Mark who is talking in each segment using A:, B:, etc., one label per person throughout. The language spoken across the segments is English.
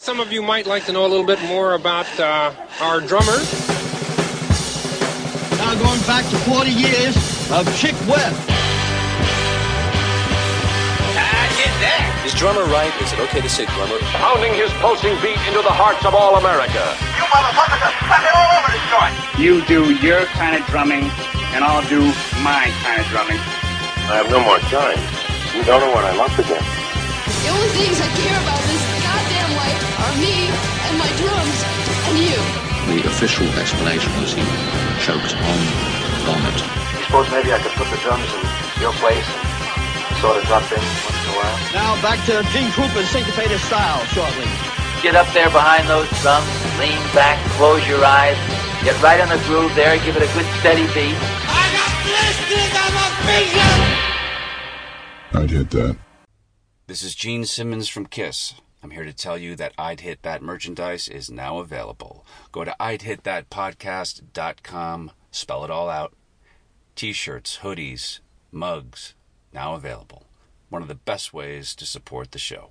A: Some of you might like to know a little bit more about our drummer.
B: Now going back to 40 years of Chick Webb.
C: Is drummer right? Is it okay to say drummer?
D: Pounding his pulsing beat into the hearts of all America.
E: You motherfuckers are fucking all over this joint.
F: You do your kind of drumming, and I'll do my kind of drumming.
D: I have no more time. You don't know what I'm up against.
G: The only things I care about in this goddamn life are me and my drums and you.
H: The official explanation was he choked on vomit.
E: You suppose maybe I could put the drums in your place and sort of drop in once in a while?
B: Now back to Gene Krupa's syncopated style shortly.
I: Get up there behind those drums, lean back, close your eyes, get right in the groove there, give it a good steady beat.
E: I got blisters on my fingers!
J: I'd hit that.
C: This is Gene Simmons from KISS. I'm here to tell you that I'd Hit That merchandise is now available. Go to I'dHitThatPodcast.com, spell it all out. T-shirts, hoodies, mugs, now available. One of the best ways to support the show.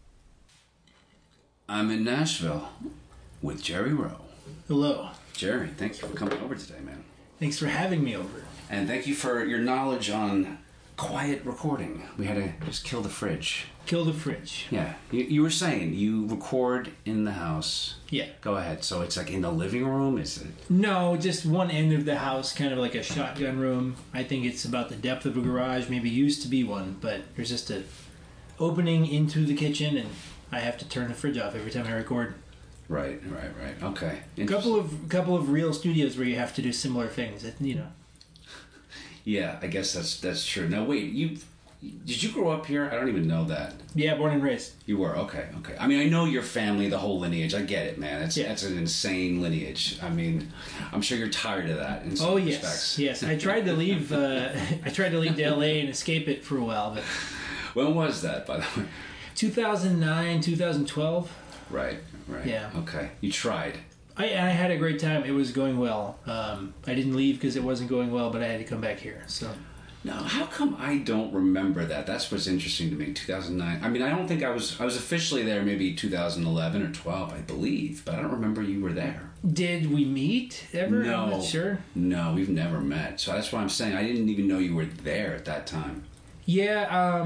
C: I'm in Nashville with Jerry Rowe.
K: Hello.
C: Jerry, thank you for coming over today, man.
K: Thanks for having me over.
C: And thank you for your knowledge on quiet recording. We had to just kill the fridge.
K: Kill the fridge.
C: Yeah. You were saying you record in the house.
K: Yeah.
C: Go ahead. So it's like in the living room? Is it?
K: No, just one end of the house, kind of like a shotgun room. I think it's about the depth of a garage. Maybe used to be one, but there's just a opening into the kitchen, and I have to turn the fridge off every time I record.
C: Right. Okay.
K: Couple of real studios where you have to do similar things, you know.
C: Yeah, I guess that's true. Now wait, did you grow up here? I don't even know that.
K: Yeah, born and raised.
C: You were? Okay. I mean, I know your family, the whole lineage. I get it, man. That's an insane lineage. I mean, I'm sure you're tired of that in some respects.
K: Yes. I tried to leave. I tried to leave to LA and escape it for a while, but.
C: When was that, by the way?
K: 2009, 2012.
C: Right.
K: Yeah.
C: Okay. You tried.
K: I had a great time. It was going well. I didn't leave because it wasn't going well, but I had to come back here. So.
C: Now, how come I don't remember that? That's what's interesting to me. 2009. I mean, I don't think I was officially there. Maybe 2011 or 12, I believe, but I don't remember you were there.
K: Did we meet ever?
C: No.
K: I'm not sure.
C: No, we've never met. So that's why I'm saying I didn't even know you were there at that time.
K: Yeah.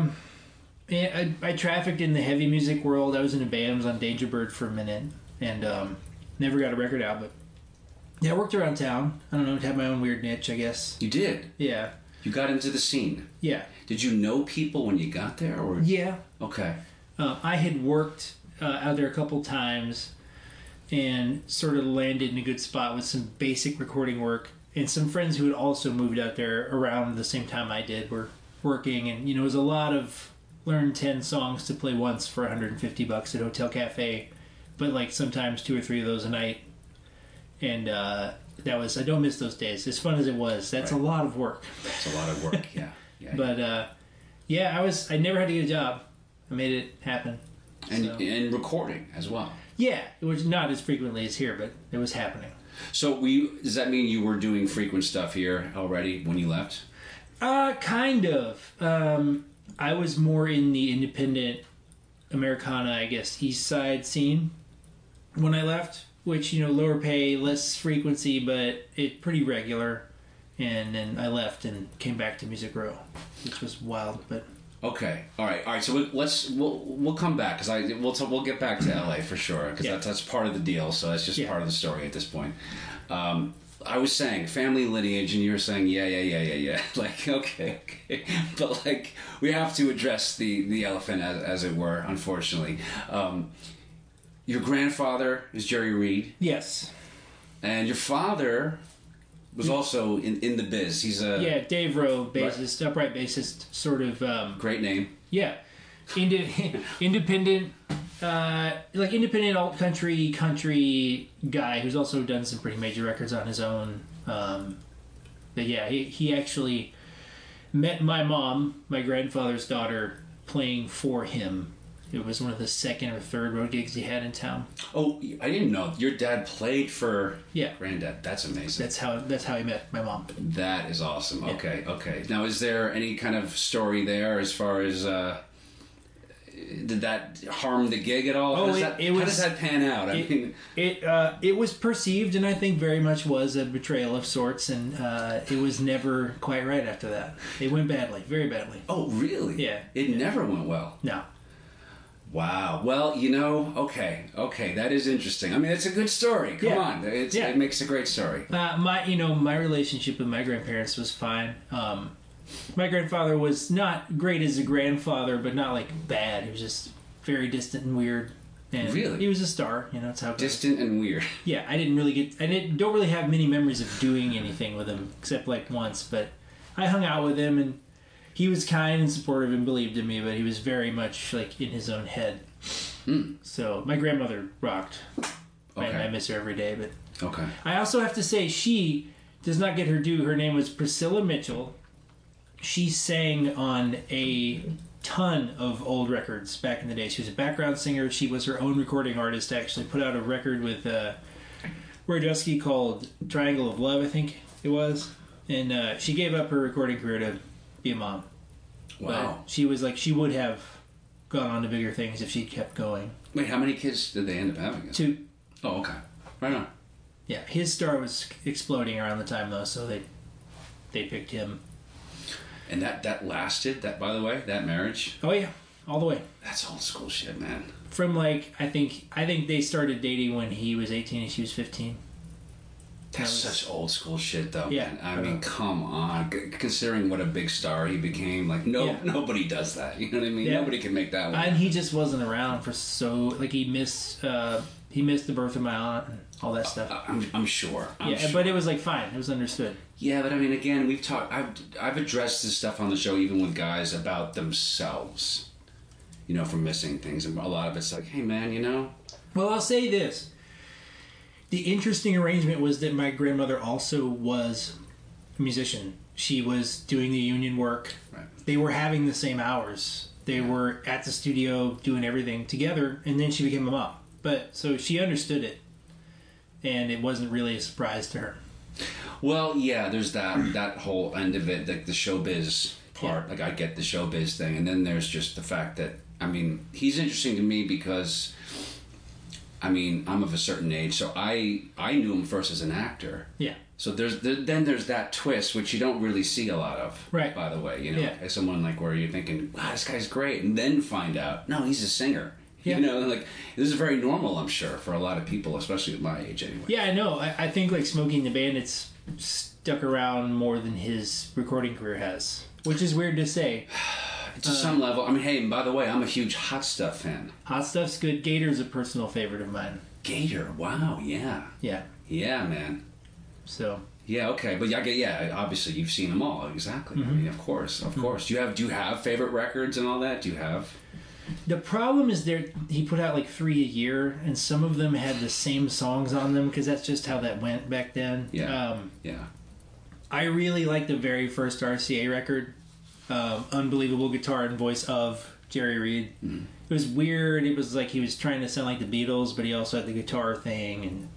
K: I trafficked in the heavy music world. I was in a band. I was on Dangerbird for a minute, and never got a record out. But yeah, I worked around town. I don't know, had my own weird niche, I guess.
C: You did?
K: Yeah.
C: You got into the scene?
K: Yeah.
C: Did you know people when you got there? Or?
K: Yeah.
C: Okay.
K: I had worked out there a couple times and sort of landed in a good spot with some basic recording work. And some friends who had also moved out there around the same time I did were working. And, it was a lot of learn 10 songs to play once for $150 at Hotel Cafe. But, like, sometimes 2 or 3 of those a night. And I don't miss those days. As fun as it was, that's a lot of work.
C: That's a lot of work, yeah.
K: But, I never had to get a job. I made it happen.
C: And recording as well.
K: Yeah, it was not as frequently as here, but it was happening.
C: So does that mean you were doing frequent stuff here already when you left?
K: Kind of. I was more in the independent Americana, I guess, East Side scene when I left, which, lower pay, less frequency, but it pretty regular. And then I left and came back to Music Row, which was wild, but...
C: Okay, all right. So we'll come back because we'll get back to LA for sure because that's part of the deal. So that's just part of the story at this point. I was saying family lineage, and you were saying yeah. Like okay, but like we have to address the elephant as it were. Unfortunately, your grandfather is Jerry Reed.
K: Yes,
C: and your father was also in the biz. He's a
K: Dave Rowe, bassist, upright bassist, sort of.
C: Great name.
K: Yeah, independent, like independent alt country guy who's also done some pretty major records on his own. But yeah, he actually met my mom, my grandfather's daughter, playing for him. It was one of the second or third road gigs he had in town. Oh,
C: I didn't know your dad played for
K: Yeah.
C: Granddad. That's amazing.
K: That's how he met my mom.
C: That is awesome.
K: Yeah.
C: Okay. Now, is there any kind of story there as far as did that harm the gig at all?
K: Oh,
C: how does that pan out?
K: It was perceived, and I think very much was a betrayal of sorts, and it was never quite right after that. It went badly, very badly.
C: Oh, really?
K: Yeah.
C: It never went well.
K: No.
C: Wow. Well, okay, that is interesting. I mean, it's a good story. Come on, it makes a great story.
K: My relationship with my grandparents was fine. My grandfather was not great as a grandfather, but not like bad. He was just very distant and weird. And
C: really?
K: He was a star. That's how it goes.
C: Distant and weird.
K: Yeah, I don't really have many memories of doing anything with him except like once. But I hung out with him, and he was kind and supportive and believed in me, but he was very much like in his own head. So my grandmother rocked. Okay. I miss her every day. But
C: okay.
K: I also have to say she does not get her due. Her name was Priscilla Mitchell. She sang on a ton of old records back in the day. She was a background singer. She was her own recording artist. Actually put out a record with Roy Dusky called Triangle of Love, I think it was. And she gave up her recording career to be a mom.
C: Wow.
K: But she was like, she would have gone on to bigger things if she'd kept going.
C: Wait, how many kids did they end up having?
K: 2.
C: Oh, okay. Right on.
K: Yeah, his star was exploding around the time though, so they picked him.
C: And that lasted, by the way, that marriage?
K: Oh yeah, all the way.
C: That's old school shit, man.
K: From like, I think they started dating when he was 18 and she was 15.
C: That's such old school shit, though.
K: Yeah.
C: Man. I mean, come on. Considering what a big star he became, like nobody does that. You know what I mean?
K: Yeah.
C: Nobody can make that one.
K: And he just wasn't around for he missed the birth of my aunt and all that stuff.
C: I'm sure. I'm sure.
K: But it was like fine. It was understood.
C: Yeah, but I mean, again, we've talked. I've addressed this stuff on the show, even with guys about themselves. For missing things, and a lot of it's like, hey, man,
K: Well, I'll say this. The interesting arrangement was that my grandmother also was a musician. She was doing the union work.
C: Right.
K: They were having the same hours. They were at the studio doing everything together, and then she became a mom. But so she understood it, and it wasn't really a surprise to her.
C: Well, yeah, there's that whole end of it, like the showbiz part. Yeah. Like I get the showbiz thing, and then there's just the fact that he's interesting to me because. I'm of a certain age, so I knew him first as an actor.
K: Yeah.
C: So there's that twist, which you don't really see a lot of.
K: Right.
C: By the way, as someone like where you're thinking, wow, this guy's great, and then find out, no, he's a singer. Yeah. Like this is very normal, I'm sure, for a lot of people, especially at my age, anyway.
K: Yeah, I know. I think like Smokey and the Bandits stuck around more than his recording career has, which is weird to say.
C: To some level. Hey, and by the way, I'm a huge Hot Stuff fan.
K: Hot Stuff's good. Gator's a personal favorite of mine.
C: Gator, wow, yeah.
K: Yeah.
C: Yeah, man.
K: So.
C: Yeah, okay, but obviously you've seen them all, exactly.
K: Mm-hmm.
C: Of course. Do you have favorite records and all that? Do you have?
K: The problem is he put out like 3 a year, and some of them had the same songs on them because that's just how that went back then.
C: Yeah.
K: I really like the very first RCA record. Unbelievable guitar and voice of Jerry Reed. Mm-hmm. It was weird. It was like he was trying to sound like the Beatles, but he also had the guitar thing,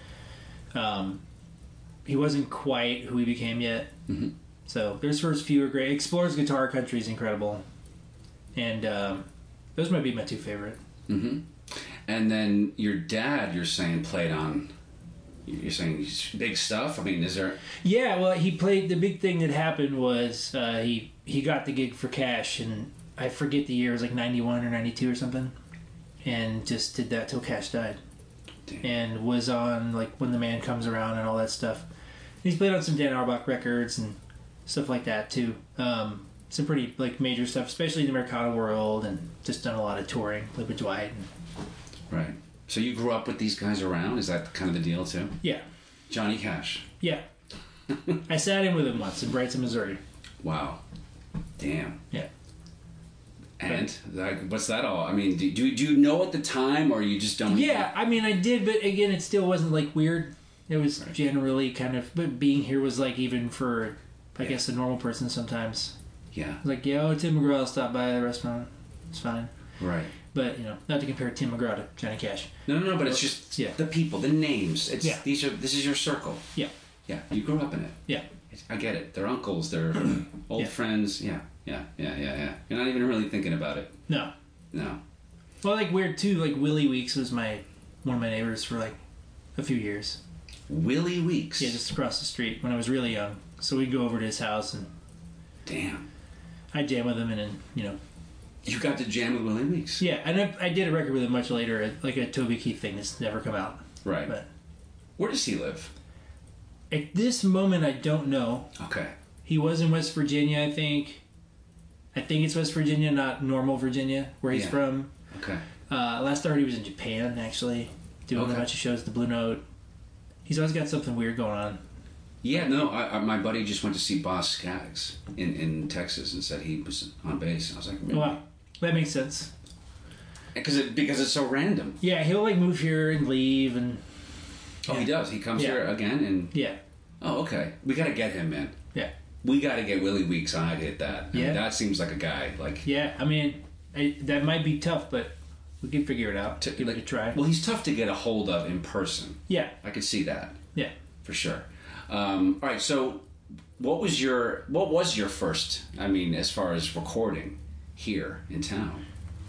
K: and he wasn't quite who he became yet.
C: Mm-hmm.
K: So those first few are great. Explorer's Guitar Country is incredible, and those might be my 2 favorite.
C: Mm-hmm. And then your dad, you're saying, played on. You're saying big stuff? Is there...
K: Yeah, well, he played... The big thing that happened was he got the gig for Cash, and I forget the year. It was like 91 or 92 or something. And just did that till Cash died. Damn. And was on, like, When the Man Comes Around and all that stuff. And he's played on some Dan Auerbach records and stuff like that, too. Some pretty, like, major stuff, especially in the Americana world, and just done a lot of touring. Played with Dwight.
C: Right. So you grew up with these guys around? Is that kind of the deal, too?
K: Yeah.
C: Johnny Cash?
K: Yeah. I sat in with him once in Brighton, Missouri.
C: Wow. Damn.
K: Yeah.
C: And what's that all? Do you know at the time, or you just don't?
K: Yeah, I did, but again, it still wasn't like weird. It was generally kind of... But being here was like even for, I guess, a normal person sometimes.
C: Yeah.
K: Like, Tim McGraw stopped by the restaurant. It's fine.
C: Right.
K: But, not to compare Tim McGraw to Johnny Cash.
C: No, but it's just the people, the names. This is your circle.
K: Yeah.
C: Yeah, you grew up in it.
K: Yeah.
C: I get it. They're uncles, they're old friends. Yeah. You're not even really thinking about it.
K: No.
C: No.
K: Well, like weird too. Like Willie Weeks was one of my neighbors for like a few years.
C: Willie Weeks.
K: Yeah, just across the street when I was really young. So we'd go over to his house and.
C: Damn.
K: I'd jam with him and then
C: You got to jam with Willie Weeks.
K: Yeah, and I did a record with him much later, like a Toby Keith thing that's never come out.
C: Right.
K: But
C: where does he live?
K: At this moment, I don't know.
C: Okay.
K: He was in West Virginia, I think. I think it's West Virginia, not Normal Virginia, where he's from.
C: Okay.
K: Last I heard, he was in Japan, actually, doing a bunch of shows at the Blue Note. He's always got something weird going on.
C: Yeah, no, my buddy just went to see Boz Scaggs in Texas and said he was on bass. I was like, really?
K: Wow, that makes sense.
C: Because it's so random.
K: Yeah, he'll like move here and leave and.
C: Oh, he does. He comes here again and.
K: Yeah.
C: Oh, okay. We got to get him, man.
K: Yeah.
C: We got to get Willie Weeks on. I'd hit that. I mean, that seems like a guy like.
K: Yeah, I mean, that might be tough, but we can figure it out. Give it a try.
C: Well, he's tough to get a hold of in person.
K: Yeah.
C: I could see that.
K: Yeah.
C: For sure. All right, so what was your first, I mean, as far as recording here in town?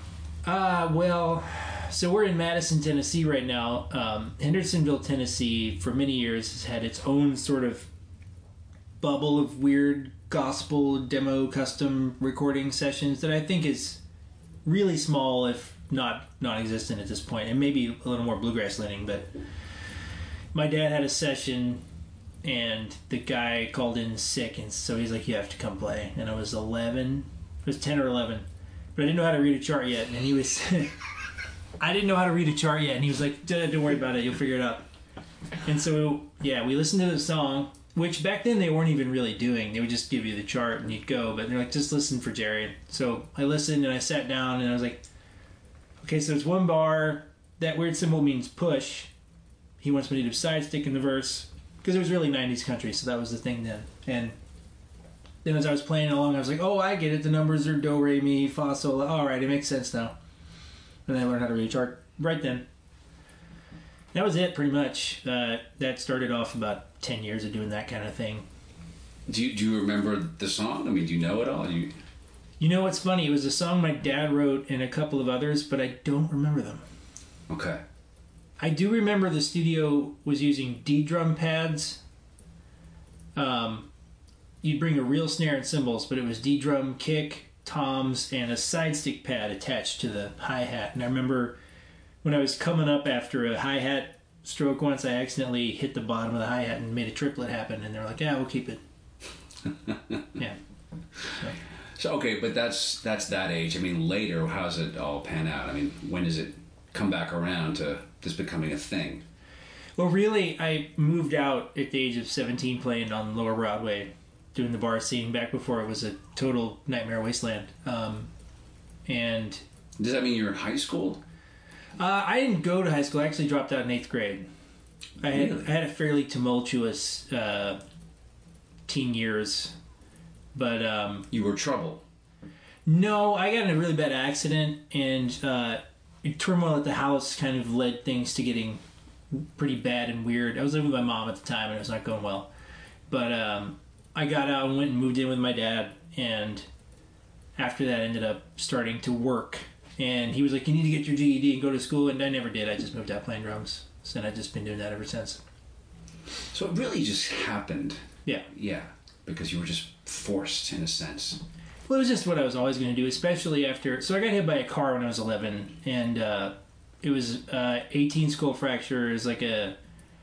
K: Well, so we're in Madison, Tennessee right now. Hendersonville, Tennessee, for many years has had its own sort of bubble of weird gospel demo custom recording sessions that I think is really small, if not non-existent at this point, and maybe a little more bluegrass leaning. But my dad had a session and the guy called in sick, and so he's like, you have to come play. And I was 11. It was 10 or 11. But I didn't know how to read a chart yet. And he was... I didn't know how to read a chart yet. And he was like, don't worry about it. You'll figure it out. And so, yeah, we listened to the song, which back then they weren't even really doing. They would just give you the chart and you'd go. But they're like, just listen for Jerry. So I listened and I sat down and I was like, okay, so it's one bar. That weird symbol means push. He wants me to do side stick in the verse. Because it was really 90s country, so that was the thing then. And then as I was playing along, I was like, oh, I get it. The numbers are do, re, mi, fa, sol. All right, it makes sense now. And then I learned how to read a chart right then. That was it, pretty much. That started off about 10 years of doing that kind of thing.
C: Do you remember the song? I mean, do you know it all?
K: You know what's funny? It was a song my dad wrote and a couple of others, but I don't remember them.
C: Okay.
K: I do remember the studio was using D-drum pads. You'd bring a real snare and cymbals, but it was D-drum, kick, toms, and a side stick pad attached to the hi-hat. And I remember when I was coming up after a hi-hat stroke once, I accidentally hit the bottom of the hi-hat and made a triplet happen. And they're like, yeah, we'll keep it. Yeah.
C: So, okay, but that's that age. I mean, later, how's it all pan out? I mean, when does it come back around to this becoming a thing?
K: Well, really, I moved out at the age of 17 playing on Lower Broadway, doing the bar scene back before it was a total nightmare wasteland. And
C: does that mean you're in high school?
K: I didn't go to high school. I actually dropped out in 8th grade. I had a fairly tumultuous teen years, but
C: you were trouble.
K: No, I got in a really bad accident, and turmoil at the house kind of led things to getting pretty bad and weird. I was living with my mom at the time, and it was not going well. But I got out and went and moved in with my dad, and after that, I ended up starting to work. And he was like, you need to get your GED and go to school, and I never did. I just moved out playing drums, and I've just been doing that ever since.
C: So it really just happened.
K: Yeah.
C: Yeah, because you were just forced, in a sense.
K: Well, it was just what I was always going to do, especially after... So I got hit by a car when I was 11, and it was 18 skull fractures, like a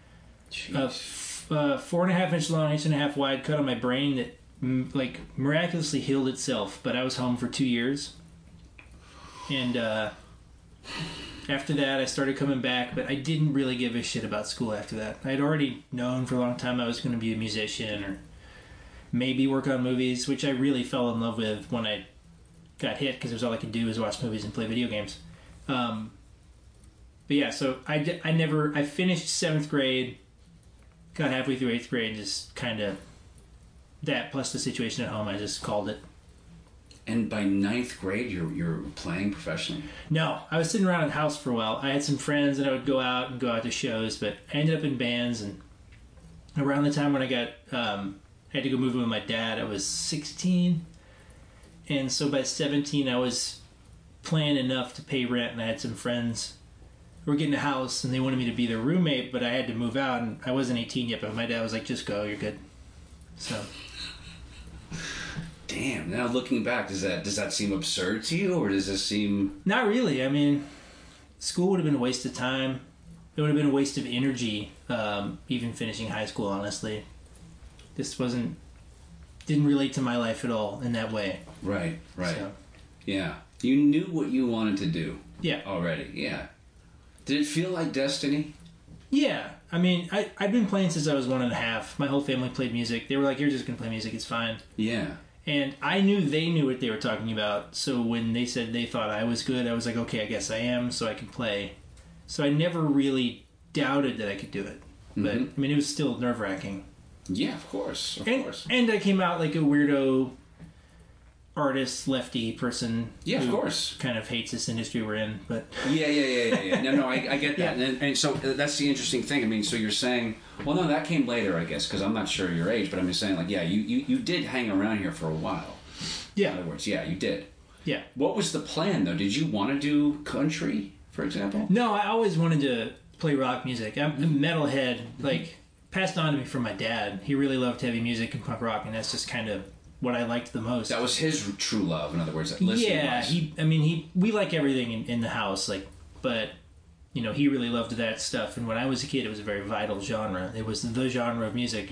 K: 4.5 inch long, 1.5 wide cut on my brain that like miraculously healed itself, but I was home for 2 years. And after that, I started coming back, but I didn't really give a shit about school after that. I had already known for a long time I was going to be a musician or maybe work on movies, which I really fell in love with when I got hit, because it was all I could do was watch movies and play video games. But yeah, so I finished 7th grade, got halfway through 8th grade, just kind of that plus the situation at home, I just called it.
C: And by 9th grade, you're playing professionally?
K: No, I was sitting around in the house for a while. I had some friends and I would go out to shows, but I ended up in bands. And around the time when I got had to go move in with my dad, I was 16, and so by 17 I was playing enough to pay rent, and I had some friends who were getting a house, and they wanted me to be their roommate, but I had to move out, and I wasn't 18 yet, but my dad was like, just go, you're good. So...
C: Damn. Now looking back, does that seem absurd to you, or does this seem...
K: Not really. I mean, school would have been a waste of time. It would have been a waste of energy, even finishing high school, honestly. This didn't relate to my life at all in that way.
C: Right.
K: So.
C: Yeah. You knew what you wanted to do.
K: Yeah.
C: Already, yeah. Did it feel like destiny?
K: Yeah. I mean, I'd been playing since I was 1.5. My whole family played music. They were like, you're just going to play music, it's fine.
C: Yeah.
K: And I knew they knew what they were talking about, so when they said they thought I was good, I was like, okay, I guess I am, so I can play. So I never really doubted that I could do it. But, I mean, it was still nerve-wracking.
C: Yeah, of course. Of course.
K: And I came out like a weirdo artist, lefty person.
C: Yeah, of course.
K: Kind of hates this industry we're in, but...
C: Yeah. No, I get that. Yeah. And so that's the interesting thing. I mean, so you're saying... Well, no, that came later, I guess, because I'm not sure your age, but I'm just saying, like, yeah, you did hang around here for a while.
K: Yeah.
C: In other words, yeah, you did.
K: Yeah.
C: What was the plan, though? Did you want to do country, for example?
K: No, I always wanted to play rock music. I'm a metalhead, like, passed on to me from my dad. He really loved heavy music and punk rock, and that's just kind of what I liked the most.
C: That was his true love, in other words.
K: Yeah, we like everything in the house, like, but, you know, he really loved that stuff. And when I was a kid, it was a very vital genre. It was the genre of music.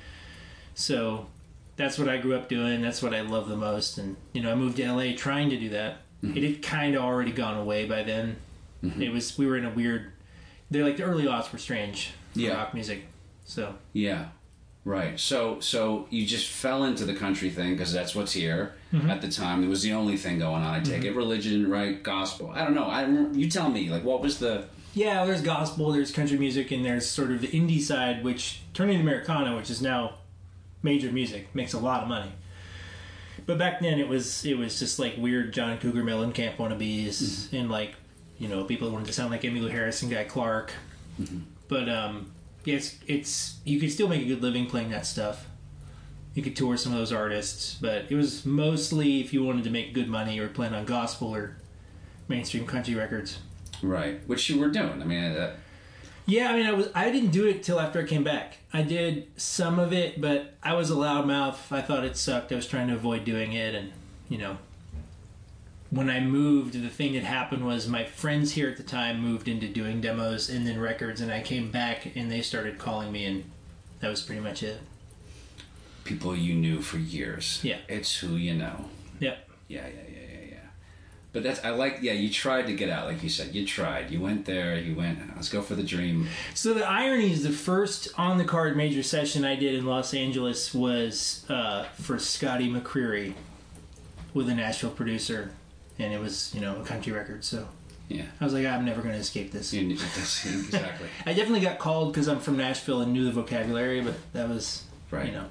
K: So that's what I grew up doing. That's what I love the most. And, you know, I moved to LA trying to do that. It had kind of already gone away by then. We were in a weird, they're like the early aughts were strange for rock music. So. Yeah.
C: Right. So you just fell into the country thing because that's what's here at the time. It was the only thing going on. I take it. Religion, right? Gospel. I don't know. You tell me. Like, what was the...
K: Yeah, there's gospel, there's country music, and there's sort of the indie side, which turned into Americana, which is now major music. Makes a lot of money. But back then, it was just like weird John Cougar Mellencamp wannabes, and like, you know, people who wanted to sound like Emmylou Harris and Guy Clark. But yeah, it's you could still make a good living playing that stuff. You could tour some of those artists, but it was mostly if you wanted to make good money or playing on gospel or mainstream country records.
C: Right, which you were doing. I mean,
K: yeah, I mean, I didn't do it till after I came back. I did some of it, but I was a loudmouth. I thought it sucked. I was trying to avoid doing it, and you know, when I moved, the thing that happened was my friends here at the time moved into doing demos and then records, and I came back and they started calling me, and that was pretty much it.
C: People you knew for years.
K: Yeah.
C: It's who you know.
K: Yep.
C: Yeah. But that's, I like, yeah, you tried to get out, like you said. You tried. You went there, let's go for the dream.
K: So the irony is the first on-the-card major session I did in Los Angeles was for Scotty McCreery with a Nashville producer. And it was, you know, a country record, so
C: yeah.
K: I was like, I'm never going to escape this.
C: Exactly.
K: I definitely got called because I'm from Nashville and knew the vocabulary, but that was,
C: right.
K: You know.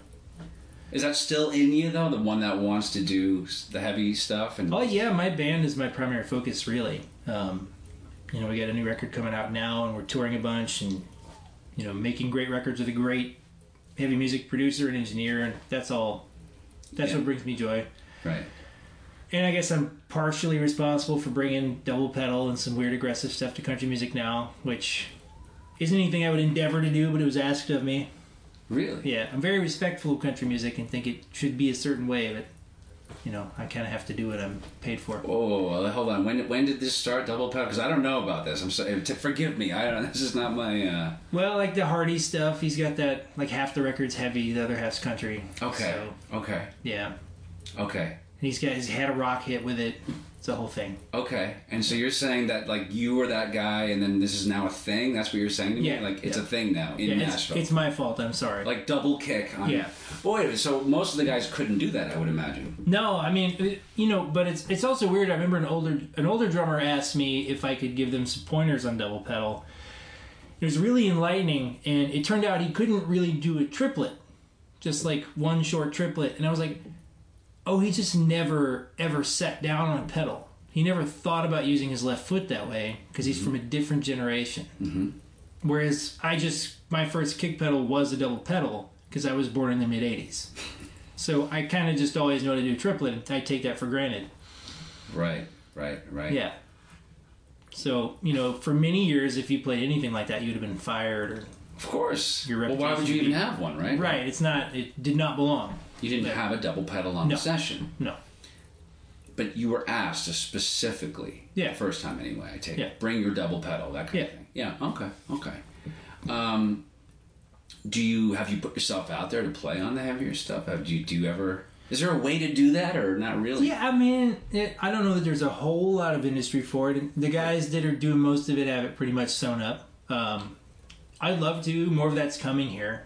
C: Is that still in you, though? The one that wants to do the heavy stuff?
K: Oh, yeah, my band is my primary focus, really. You know, we got a new record coming out now, and we're touring a bunch, and, you know, making great records with a great heavy music producer and engineer, and that's what brings me joy.
C: Right.
K: And I guess I'm partially responsible for bringing double pedal and some weird aggressive stuff to country music now, which isn't anything I would endeavor to do, but it was asked of me.
C: Really?
K: Yeah, I'm very respectful of country music and think it should be a certain way, but, you know, I kind of have to do what I'm paid for.
C: Oh, hold on. When did this start, double pedal? Because I don't know about this. I'm sorry. Forgive me. I don't. This is not my...
K: Well, like the Hardy stuff, he's got that, like half the record's heavy, the other half's country.
C: Okay.
K: So,
C: okay.
K: Yeah.
C: Okay.
K: And he's had a rock hit with it. It's a whole thing.
C: Okay. And so you're saying that, like, you were that guy and then this is now a thing? That's what you're saying to me?
K: Yeah.
C: Like, it's a thing now in Nashville.
K: It's my fault. I'm sorry.
C: Like, double kick.
K: Yeah.
C: Boy, so most of the guys couldn't do that, I would imagine.
K: No, I mean, you know, but it's also weird. I remember an older drummer asked me if I could give them some pointers on double pedal. It was really enlightening, and it turned out he couldn't really do a triplet. Just like one short triplet. And I was like... Oh, he just never, ever sat down on a pedal. He never thought about using his left foot that way because he's from a different generation. Mm-hmm. Whereas my first kick pedal was a double pedal because I was born in the mid-'80s. So I kind of just always know how to do triplet, and I take that for granted.
C: Right. Right.
K: Yeah. So, for many years, if you played anything like that, you'd have been fired. Or
C: of course.
K: Your
C: well, why would you even have one, right?
K: Right. It did not belong.
C: You didn't have a double pedal on the session.
K: No.
C: But you were asked to specifically, the first time anyway, I take it, bring your double pedal, that kind of thing. Yeah, okay. Have you put yourself out there to play on the heavier stuff? Do you ever... Is there a way to do that, or not really?
K: Yeah, I mean, I don't know that there's a whole lot of industry for it. The guys that are doing most of it have it pretty much sewn up. I'd love to. More of that's coming here.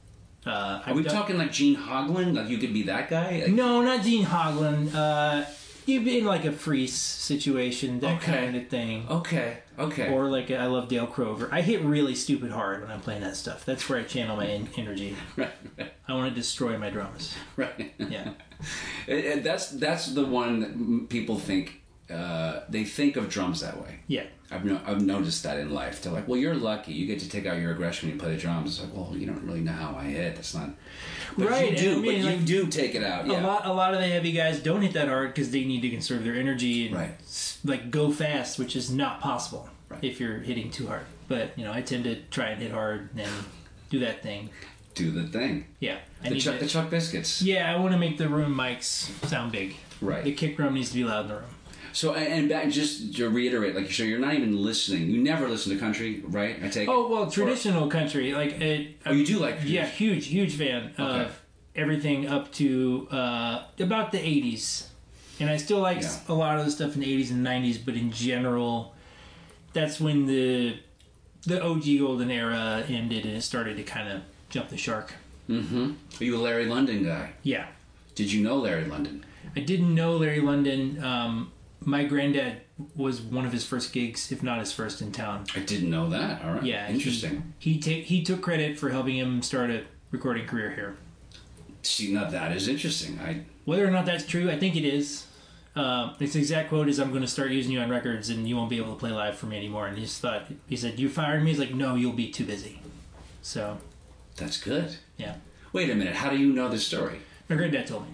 C: Are we talking like Gene Hoglan? Like you could be that guy? Like...
K: No, not Gene Hoglan. You'd be in like a Freese situation, that kind of thing.
C: Okay.
K: Or like I love Dale Crover. I hit really stupid hard when I'm playing that stuff. That's where I channel my energy.
C: Right.
K: I want to destroy my drums.
C: Right.
K: Yeah.
C: And that's the one that people think. They think of drums that way.
K: Yeah.
C: I've noticed that in life. They're like, well, you're lucky. You get to take out your aggression when you play the drums. It's like, well, you don't really know how I hit. That's not... But
K: right.
C: You do,
K: I mean,
C: you do take it out. Yeah.
K: A lot of the heavy guys don't hit that hard because they need to conserve their energy and like go fast, which is not possible if you're hitting too hard. But, I tend to try and hit hard and do that thing.
C: Do the thing.
K: Yeah.
C: The Chuck Biscuits.
K: Yeah, I want to make the room mics sound big.
C: Right.
K: The kick drum needs to be loud in the room.
C: So, and back, just to reiterate, like, so you're not even listening. You never listen to country, right? I take.
K: Oh, well, traditional country. Like,
C: you do like country?
K: Yeah, huge fan of everything up to about the 80s. And I still like a lot of the stuff in the 80s and 90s, but in general, that's when the OG golden era ended and it started to kind of jump the shark.
C: Mm-hmm. Are you a Larry London guy?
K: Yeah.
C: Did you know Larry London?
K: I didn't know Larry London. My granddad was one of his first gigs, if not his first in town.
C: I didn't know that. All right.
K: Yeah.
C: Interesting.
K: He took credit for helping him start a recording career here.
C: See, now that is interesting.
K: Whether or not that's true, I think it is. His exact quote is, "I'm going to start using you on records and you won't be able to play live for me anymore." And he said, "You firing me?" He's like, "No, you'll be too busy." So.
C: That's good.
K: Yeah.
C: Wait a minute. How do you know this story?
K: My granddad told me.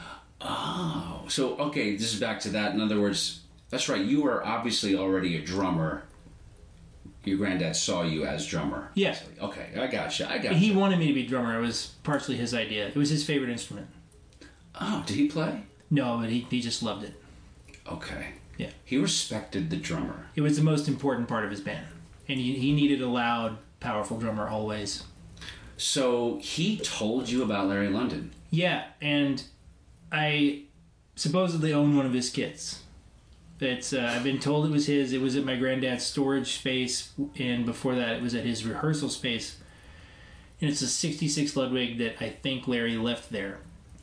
C: Oh, so okay, this is back to that. In other words, that's right. You were obviously already a drummer. Your granddad saw you as drummer.
K: Yeah.
C: Okay, I gotcha.
K: He wanted me to be drummer. It was partially his idea. It was his favorite instrument.
C: Oh, did he play?
K: No, but he just loved it.
C: Okay.
K: Yeah.
C: He respected the drummer.
K: It was the most important part of his band, and he needed a loud, powerful drummer always.
C: So he told you about Larry London.
K: Yeah, and I supposedly own one of his kits. It's I've been told it was his. It was at my granddad's storage space, and before that it was at his rehearsal space. And it's a 66 Ludwig that I think Larry left there.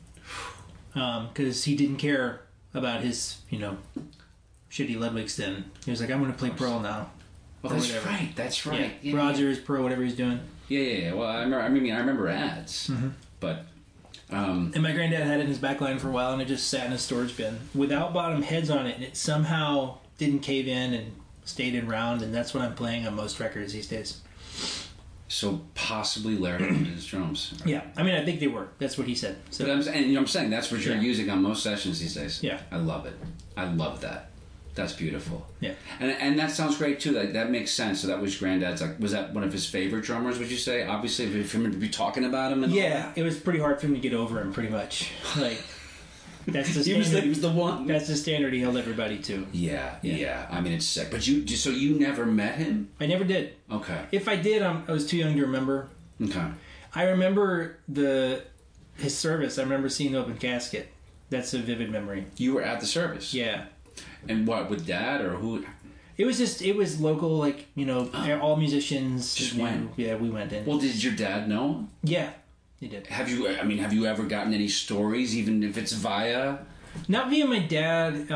K: Because he didn't care about his, shitty Ludwigs then. He was like, I'm going to play Pearl now.
C: Well, that's right.
K: Yeah. Rogers, Pearl, whatever he's doing.
C: Yeah. Well, I remember ads.
K: Mm-hmm.
C: But...
K: and my granddad had it in his back line for a while, and it just sat in a storage bin without bottom heads on it, and it somehow didn't cave in and stayed in round, and that's what I'm playing on most records these days.
C: So possibly Larry London's drums.
K: Yeah, I mean, I think they were. That's what he said. So,
C: but I'm saying that's what you're using on most sessions these days.
K: Yeah,
C: I love it. I love that. That's beautiful.
K: Yeah,
C: and that sounds great too. That makes sense. So that was granddad's. Like, was that one of his favorite drummers? Would you say? Obviously, if him to be talking about him. And
K: yeah, it was pretty hard for him to get over him. Pretty much, like that's the standard.
C: He was the one.
K: That's the standard he held everybody to.
C: Yeah. I mean, it's sick. But you never met him?
K: I never did.
C: Okay.
K: If I did, I was too young to remember.
C: Okay.
K: I remember his service. I remember seeing the open casket. That's a vivid memory.
C: You were at the service?
K: Yeah.
C: And what, with Dad or who?
K: It was local, like, all musicians.
C: Just went?
K: Yeah, we went in.
C: Well, did your dad know him?
K: Yeah, he did.
C: Have you ever gotten any stories, even if it's via?
K: Not via my dad,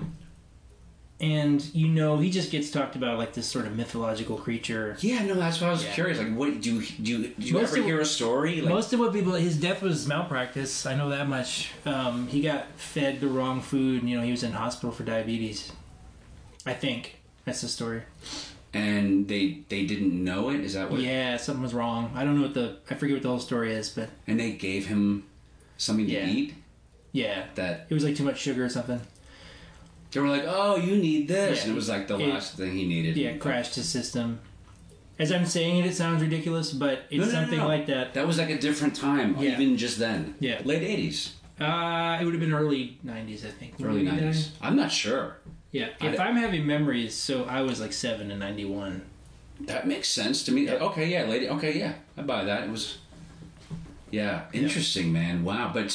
K: and, he just gets talked about like this sort of mythological creature.
C: Yeah, no, that's why I was curious. Like, what do you ever hear a story? Like,
K: most of what his death was malpractice. I know that much. He got fed the wrong food, and he was in hospital for diabetes. I think that's the story. And
C: they didn't know it. Is that what?
K: Yeah, something was wrong. I don't know I forget what the whole story is, but.
C: And they gave him something to eat.
K: Yeah, it was like too much sugar or something.
C: They were like, "Oh, you need this," and it was like the last thing he needed.
K: Yeah, crashed his system. As I'm saying it, it sounds ridiculous, but it's something like that.
C: That was like a different time, even just then.
K: Yeah.
C: Late 80s.
K: It would have been early 90s, I think.
C: Early 90s. I'm not sure.
K: Yeah, if I'm having memories, so I was like 7 in 91.
C: That makes sense to me. Yeah. Okay, yeah, lady. Okay, yeah, I buy that. It was, interesting, man. Wow, but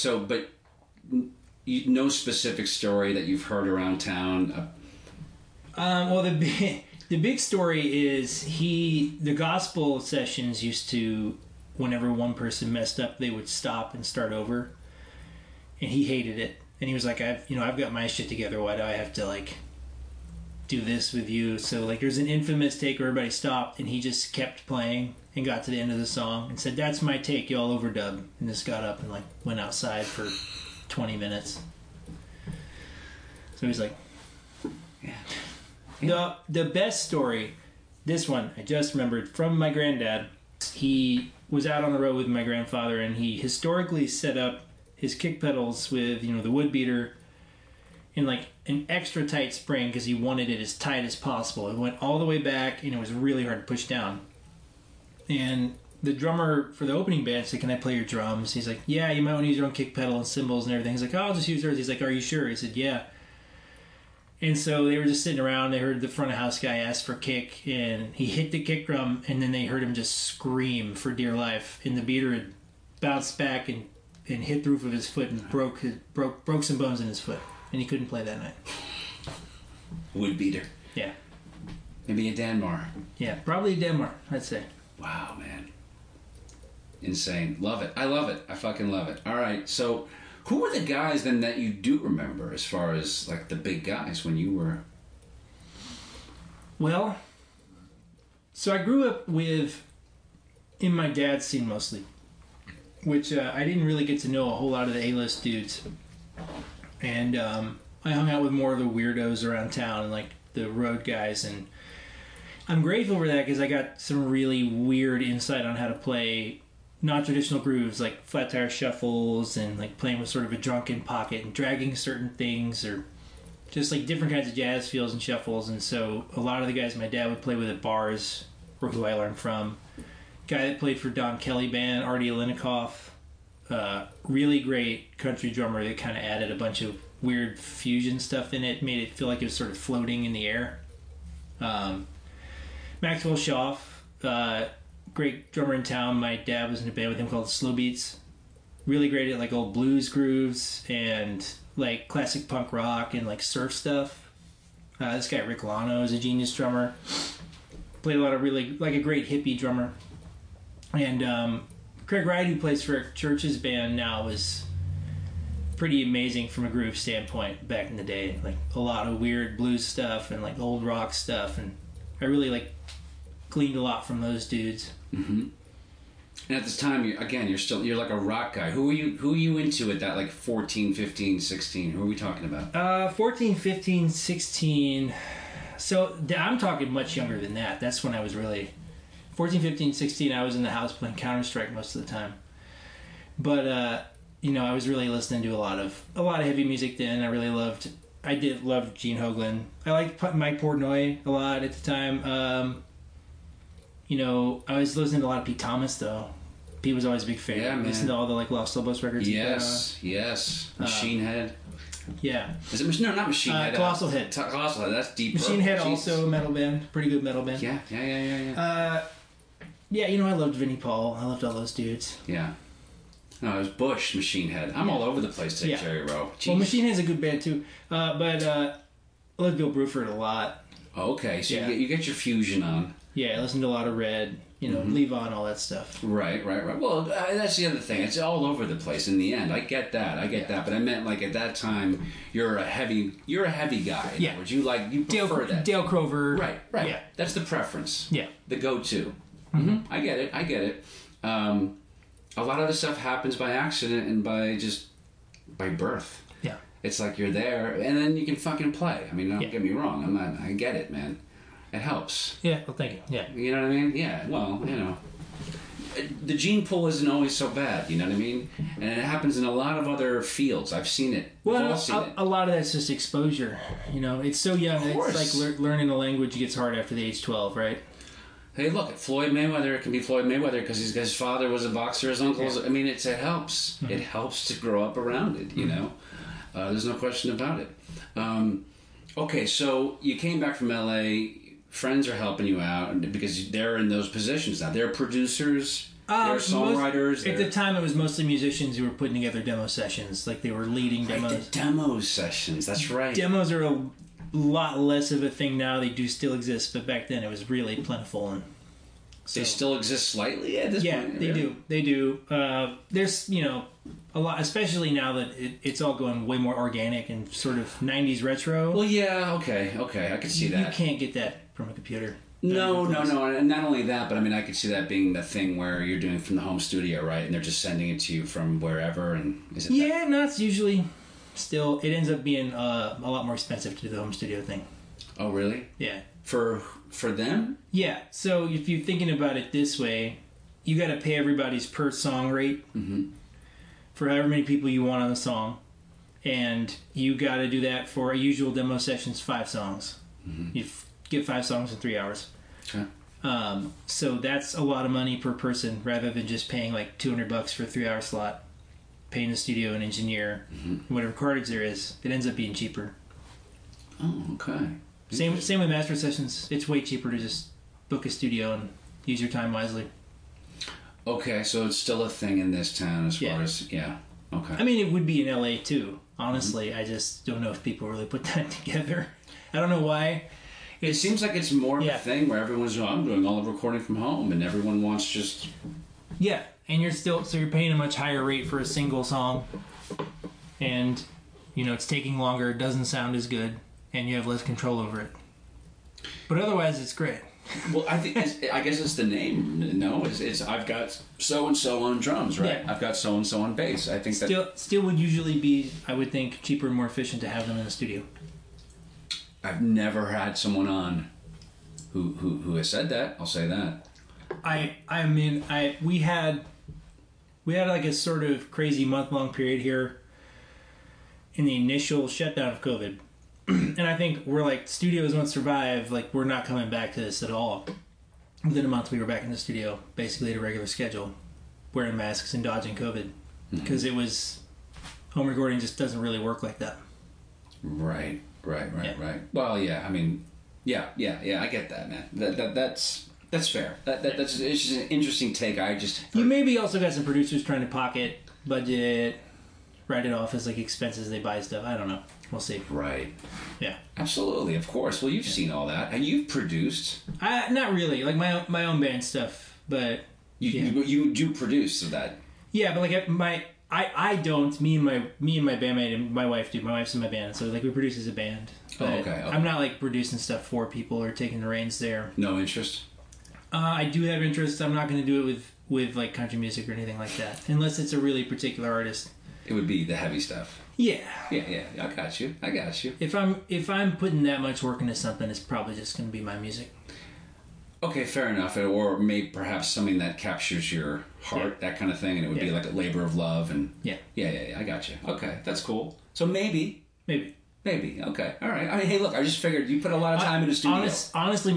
C: no specific story that you've heard around town.
K: Well, the big story is the gospel sessions used to, whenever one person messed up, they would stop and start over, and he hated it. And he was like, I've got my shit together. Why do I have to like do this with you? So like, there's an infamous take where everybody stopped, and he just kept playing and got to the end of the song and said, "That's my take. Y'all overdub." And just got up and like went outside for 20 minutes. So he's like, yeah. The best story, this one I just remembered from my granddad. He was out on the road with my grandfather, and he historically set up his kick pedals with, the wood beater in like an extra tight spring because he wanted it as tight as possible. It went all the way back, and it was really hard to push down. And the drummer for the opening band said, "Can I play your drums?" He's like, "Yeah, you might want to use your own kick pedal and cymbals and everything." He's like, "Oh, I'll just use yours." He's like, "Are you sure?" He said, "Yeah." And so they were just sitting around. They heard the front of house guy ask for kick, and he hit the kick drum, and then they heard him just scream for dear life. And the beater had bounced back and hit the roof of his foot and broke some bones in his foot, and he couldn't play that night.
C: Wood beater.
K: Yeah.
C: Maybe a Danmar.
K: Yeah, probably a Danmar, I'd say.
C: Wow, man. Insane. Love it. I love it. I fucking love it. All right, so who were the guys then that you do remember as far as like the big guys when you were?
K: Well, so I grew up in my dad's scene mostly, which I didn't really get to know a whole lot of the A-list dudes. And I hung out with more of the weirdos around town and like the road guys, and I'm grateful for that because I got some really weird insight on how to play non-traditional grooves like flat tire shuffles and like playing with sort of a drunken pocket and dragging certain things, or just like different kinds of jazz feels and shuffles. And so a lot of the guys my dad would play with at bars were who I learned from. Guy that played for Don Kelly Band, Artie Alinikoff, really great country drummer that kind of added a bunch of weird fusion stuff in it, made it feel like it was sort of floating in the air. Maxwell Schaff, great drummer in town. My dad was in a band with him called the Slow Beats. Really great at like old blues grooves and like classic punk rock and like surf stuff. This guy Rick Lano is a genius drummer. Played a lot of really like a great hippie drummer. And Craig Wright, who plays for Eric Church's band now, was pretty amazing from a groove standpoint back in the day. Like a lot of weird blues stuff and like old rock stuff, and I really like gleaned a lot from those dudes.
C: Mm-hmm. And at this time, you're like a rock guy. Who are you into at that like 14, 15, 16? Who are we talking about?
K: 14, 15, 16. So I'm talking much younger than that. That's when I was really 14, 15, 16. I was in the house playing Counter-Strike most of the time. But I was really listening to a lot of heavy music then. I love Gene Hoglan. I liked Mike Portnoy a lot at the time. I was listening to a lot of Pete Thomas though. Pete was always a big fan.
C: Yeah, man.
K: Listened to all the like Los Lobos records.
C: Yes. Machine Head.
K: Yeah.
C: Is it no, not Machine Head?
K: Colossal Head.
C: Colossal Head. That's deep.
K: Machine Head also a metal band, pretty good metal band.
C: Yeah.
K: I loved Vinnie Paul. I loved all those dudes.
C: Yeah. No, it was Bush, Machine Head. I'm all over the place today, Jerry Rowe. Jeez.
K: Well, Machine Head's a good band too. But I loved Bill Bruford a lot.
C: Okay, so you get your fusion on.
K: Yeah, I listened to a lot of Red, Levon, all that stuff.
C: Right. Well, that's the other thing. It's all over the place in the end. I get that. But I meant like at that time, you're a heavy guy. In other words, you prefer that.
K: Dale Crover.
C: Right. Yeah. That's the preference.
K: Yeah.
C: The go-to.
K: Mm-hmm.
C: I get it. A lot of the stuff happens by accident and by birth.
K: Yeah.
C: It's like you're there, and then you can fucking play. I mean, don't get me wrong. I get it, man. It helps.
K: Yeah, well, thank you. Yeah.
C: You know what I mean? Yeah, well, the gene pool isn't always so bad. You know what I mean? And it happens in a lot of other fields. I've seen it.
K: Well,
C: seen it.
K: a lot of that's just exposure. You know, it's so young. It's like learning a language gets hard after the age 12, right?
C: Hey, look, Floyd Mayweather, it can be Floyd Mayweather because his father was a boxer, his uncle was... I mean, it helps. Mm-hmm. It helps to grow up around it, you know? There's no question about it. Okay, so you came back from L.A., friends are helping you out because they're in those positions now. They're producers, they're songwriters.
K: At the time, it was mostly musicians who were putting together demo sessions. Like, they were leading demos.
C: The demo sessions, that's right.
K: Demos are a lot less of a thing now. They do still exist, but back then it was really plentiful. And so,
C: they still exist slightly at this point?
K: Yeah, they do. There's, you know, a lot, especially now that it's all going way more organic and sort of 90s retro.
C: Well, yeah, okay, I can see that.
K: You can't get that from a computer.
C: No, and not only that, but I mean, I could see that being the thing where you're doing from the home studio, right? And they're just sending it to you from wherever, and is it?
K: Yeah, no, it's usually still. It ends up being a lot more expensive to do the home studio thing.
C: Oh, really?
K: Yeah.
C: For them?
K: Yeah. So if you're thinking about it this way, you got to pay everybody's per song rate for however many people you want on the song, and you got to do that for a usual demo session's 5 songs. You get 5 songs in 3 hours.
C: Okay.
K: So that's a lot of money per person, rather than just paying like $200 for a 3-hour slot, paying the studio an engineer, whatever cartage there is. It ends up being cheaper.
C: Oh, okay.
K: Same with master sessions. It's way cheaper to just book a studio and use your time wisely.
C: Okay, so it's still a thing in this town as far as okay.
K: I mean, it would be in LA too. Honestly, I just don't know if people really put that together. I don't know why.
C: It seems like it's more of a thing where everyone's I'm doing all the recording from home, and everyone wants just
K: and you're paying a much higher rate for a single song, and you know it's taking longer, it doesn't sound as good, and you have less control over it. But otherwise, it's great.
C: Well, I guess it's the name. No, it's I've got so and so on drums, right?
K: Yeah.
C: I've got so and so on bass. I think
K: still would usually be, I would think, cheaper and more efficient to have them in the studio.
C: I've never had someone on who has said that. I'll say that.
K: We had like a sort of crazy month-long period here in the initial shutdown of COVID. And I think we're like, studios won't survive, like we're not coming back to this at all. Within a month we were back in the studio, basically at a regular schedule, wearing masks and dodging COVID. Because it was, home recording just doesn't really work like that.
C: Right. Well, yeah, I mean, yeah, I get that, man. That's fair. That's it's just an interesting take.
K: You maybe also got some producers trying to pocket budget, write it off as like expenses they buy stuff. I don't know. We'll see.
C: Right.
K: Yeah.
C: Absolutely. Of course. Well, you've seen all that, and you've produced.
K: Not really, like my own band stuff, but
C: you do produce that.
K: Yeah, but like I don't. Me and my bandmate and my wife do. My wife's in my band, so like we produce as a band. But
C: okay.
K: I'm not like producing stuff for people or taking the reins there.
C: No interest.
K: I do have interest. I'm not going to do it with like country music or anything like that, unless it's a really particular artist.
C: It would be the heavy stuff.
K: Yeah.
C: Yeah. I got you.
K: If I'm putting that much work into something, it's probably just going to be my music.
C: Okay, fair enough. Or maybe perhaps something that captures your heart, that kind of thing, and it would be like a labor of love. And yeah. I got you. Okay, that's cool. So maybe. Okay, all right. I mean, hey, look, I just figured you put a lot of time in the studio.
K: Honestly,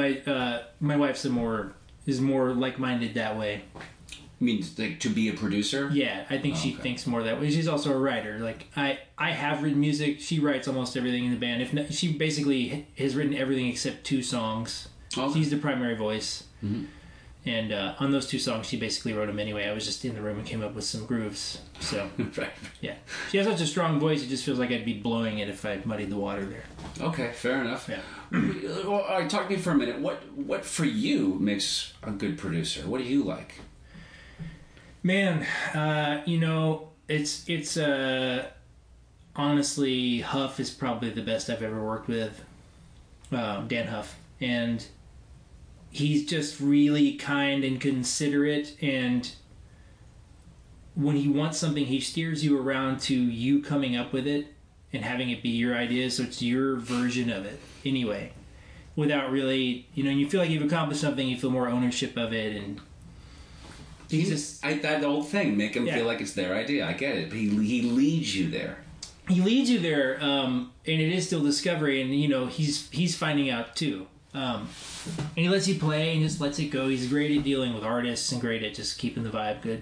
K: my wife's is more like-minded that way.
C: You mean like to be a producer?
K: Yeah, I think she thinks more that way. She's also a writer. Like I have written music. She writes almost everything in the band. If not, she basically has written everything except 2 songs. Okay. She's the primary voice, and on those 2 songs, she basically wrote them anyway. I was just in the room and came up with some grooves. So
C: right.
K: Yeah, she has such a strong voice. It just feels like I'd be blowing it if I muddied the water there.
C: Okay, fair enough.
K: Yeah.
C: Well, all right, talk to me for a minute. What for you makes a good producer? What do you like?
K: Man, it's honestly, Huff is probably the best I've ever worked with. Dan Huff, and he's just really kind and considerate, and when he wants something, he steers you around to you coming up with it and having it be your idea, so it's your version of it anyway, without really, you feel like you've accomplished something, you feel more ownership of it, and
C: That whole thing, make him feel like it's their idea. I get it. But he leads you there.
K: He leads you there, and it is still discovery, and he's finding out too. And he lets you play and just lets it go. He's great at dealing with artists and great at just keeping the vibe good.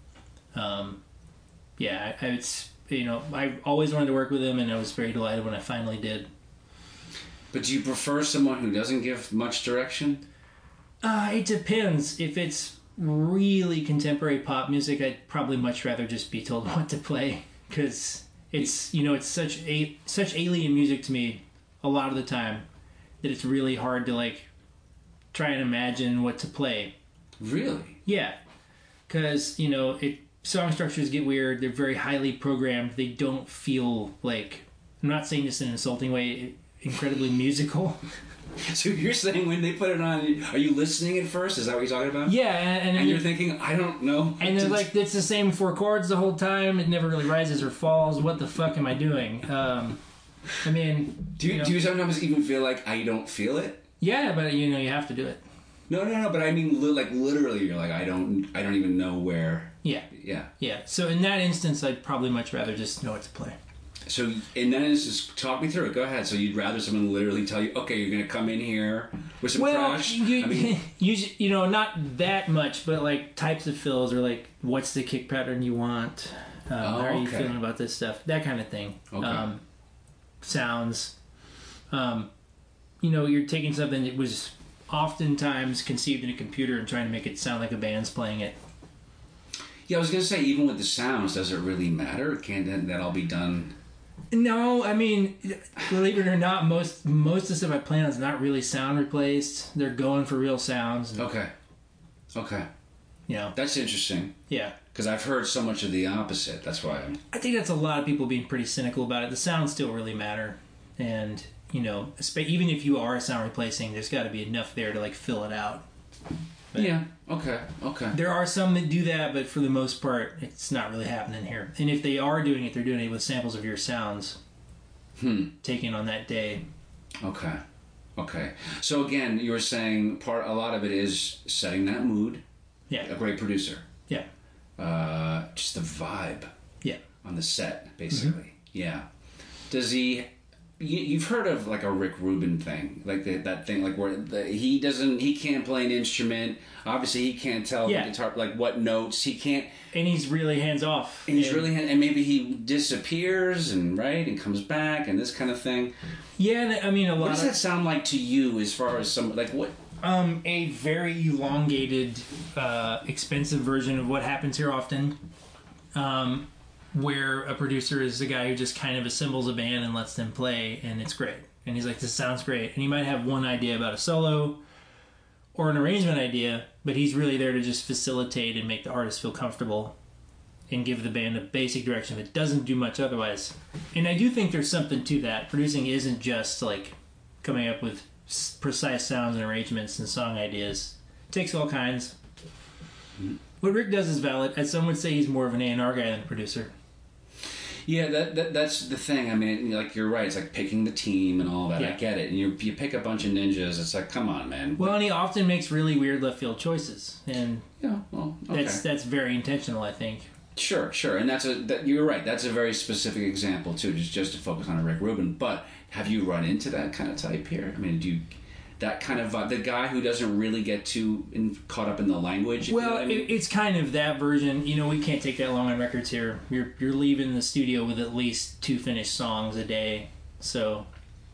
K: I always wanted to work with him, and I was very delighted when I finally did.
C: But do you prefer someone who doesn't give much direction?
K: It depends. If it's really contemporary pop music, I'd probably much rather just be told what to play, because it's such alien music to me a lot of the time that it's really hard to try and imagine what to play.
C: Really?
K: Yeah, because song structures get weird. They're very highly programmed. They don't feel like, I'm not saying this in an insulting way, incredibly musical.
C: So you're saying when they put it on, are you listening at first? Is that what you're talking about?
K: Yeah, and
C: you're thinking, I don't know.
K: And they're like, it's the same 4 chords the whole time. It never really rises or falls. What the fuck am I doing?
C: Do you sometimes even feel like I don't feel it?
K: Yeah, but you have to do it.
C: No. But I mean, literally, you're like, I don't even know where.
K: Yeah. So in that instance, I'd probably much rather just know what to play.
C: So in that instance, talk me through it. Go ahead. So you'd rather someone literally tell you, okay, you're going to come in here with some crush?
K: Not that much, but types of fills, or what's the kick pattern you want? How are you feeling about this stuff? That kind of thing.
C: Okay.
K: Sounds. You're taking something that was oftentimes conceived in a computer and trying to make it sound like a band's playing it.
C: Yeah, I was going to say, even with the sounds, does it really matter? Can't that all be done?
K: No, I mean, believe it or not, most of the stuff I play on is not really sound replaced. They're going for real sounds.
C: Okay. That's interesting.
K: Yeah.
C: Because I've heard so much of the opposite. That's why
K: I think that's a lot of people being pretty cynical about it. The sounds still really matter. And, even if you are sound replacing, there's got to be enough there to, fill it out. But
C: yeah. Okay.
K: There are some that do that, but for the most part, it's not really happening here. And if they are doing it, they're doing it with samples of your sounds taken on that day.
C: Okay. So again, you were saying a lot of it is setting that mood.
K: Yeah.
C: A great producer.
K: Yeah.
C: Just the vibe.
K: Yeah.
C: On the set, basically. Mm-hmm. Yeah. Does he? You've heard of a Rick Rubin thing, that thing, where he can't play an instrument. Obviously, he can't tell the guitar what notes he can't.
K: And he's really hands off.
C: And and maybe he disappears and comes back and this kind of thing.
K: Yeah, I mean a lot.
C: What does that sound like to you as far as what?
K: A very elongated, expensive version of what happens here often. Where a producer is the guy who just kind of assembles a band and lets them play, and it's great. And he's like, this sounds great. And he might have one idea about a solo or an arrangement idea, but he's really there to just facilitate and make the artist feel comfortable and give the band a basic direction that doesn't do much otherwise. And I do think there's something to that. Producing isn't just coming up with precise sounds and arrangements and song ideas. It takes all kinds. Mm-hmm. What Rick does is valid. As some would say, he's more of an A&R guy than a producer.
C: Yeah, that's the thing. I mean, you're right. It's picking the team and all that. Yeah. I get it. And you pick a bunch of ninjas. It's come on, man.
K: Well, and he often makes really weird left field choices, and that's very intentional, I think.
C: Sure, and you're right. That's a very specific example too, just to focus on a Rick Rubin. But have you run into that kind of type here? I mean, that kind of vibe, the guy who doesn't really get too caught up in the language.
K: Well, it's kind of that version. We can't take that long on records here. You're leaving the studio with at least 2 finished songs a day, so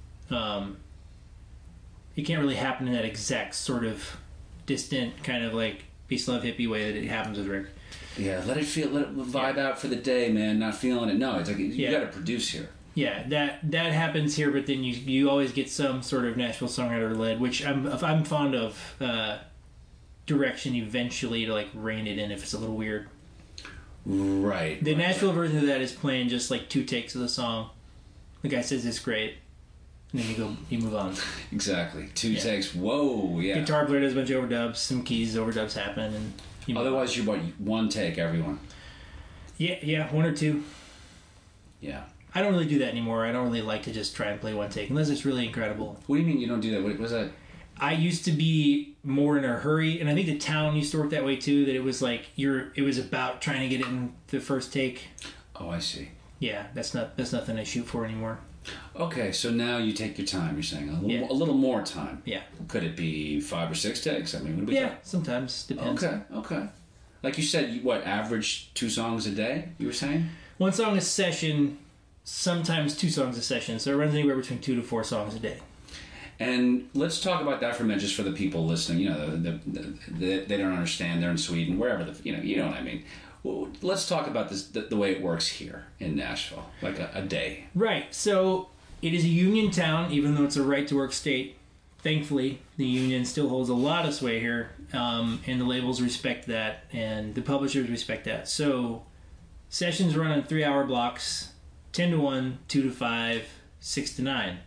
K: it can't really happen in that exact sort of distant kind of peace, love, hippie way that it happens with Rick.
C: Yeah, let it vibe out for the day, man. Not feeling it. No, it's you got to produce here.
K: Yeah, that happens here, but then you always get some sort of Nashville songwriter led, which I'm fond of direction eventually to rein it in if it's a little weird.
C: Right.
K: The Nashville version of that is playing just 2 takes of the song. The guy says it's great, and then you move on.
C: Exactly. 2 takes. Whoa, yeah.
K: Guitar player does a bunch of overdubs, some keys overdubs happen, and
C: otherwise you want 1 take everyone.
K: Yeah, 1 or 2.
C: Yeah.
K: I don't really do that anymore. I don't really like to just try and play 1 take unless it's really incredible.
C: What do you mean you don't do that? What was that?
K: I used to be more in a hurry, and I think the town used to work that way too. That it was like it was about trying to get it in the first take.
C: Oh, I see.
K: Yeah, that's nothing I shoot for anymore.
C: Okay, so now you take your time. You're saying a little more time.
K: Yeah.
C: Could it be 5 or 6 takes? I mean, what do we talk?
K: Sometimes depends.
C: Okay. Like you said, what average 2 songs a day? You were saying
K: 1 song a session, sometimes 2 songs a session. So it runs anywhere between 2 to 4 songs a day. And
C: let's talk about that for a minute, just for the people listening. You know, they don't understand. They're in Sweden, wherever you know what I mean. Well, let's talk about this the way it works here in Nashville, like a day.
K: Right. So it is a union town, even though it's a right-to-work state. Thankfully, the union still holds a lot of sway here, and the labels respect that, and the publishers respect that. So sessions run on 3-hour blocks: 10 to 1, 2 to 5, 6 to 9.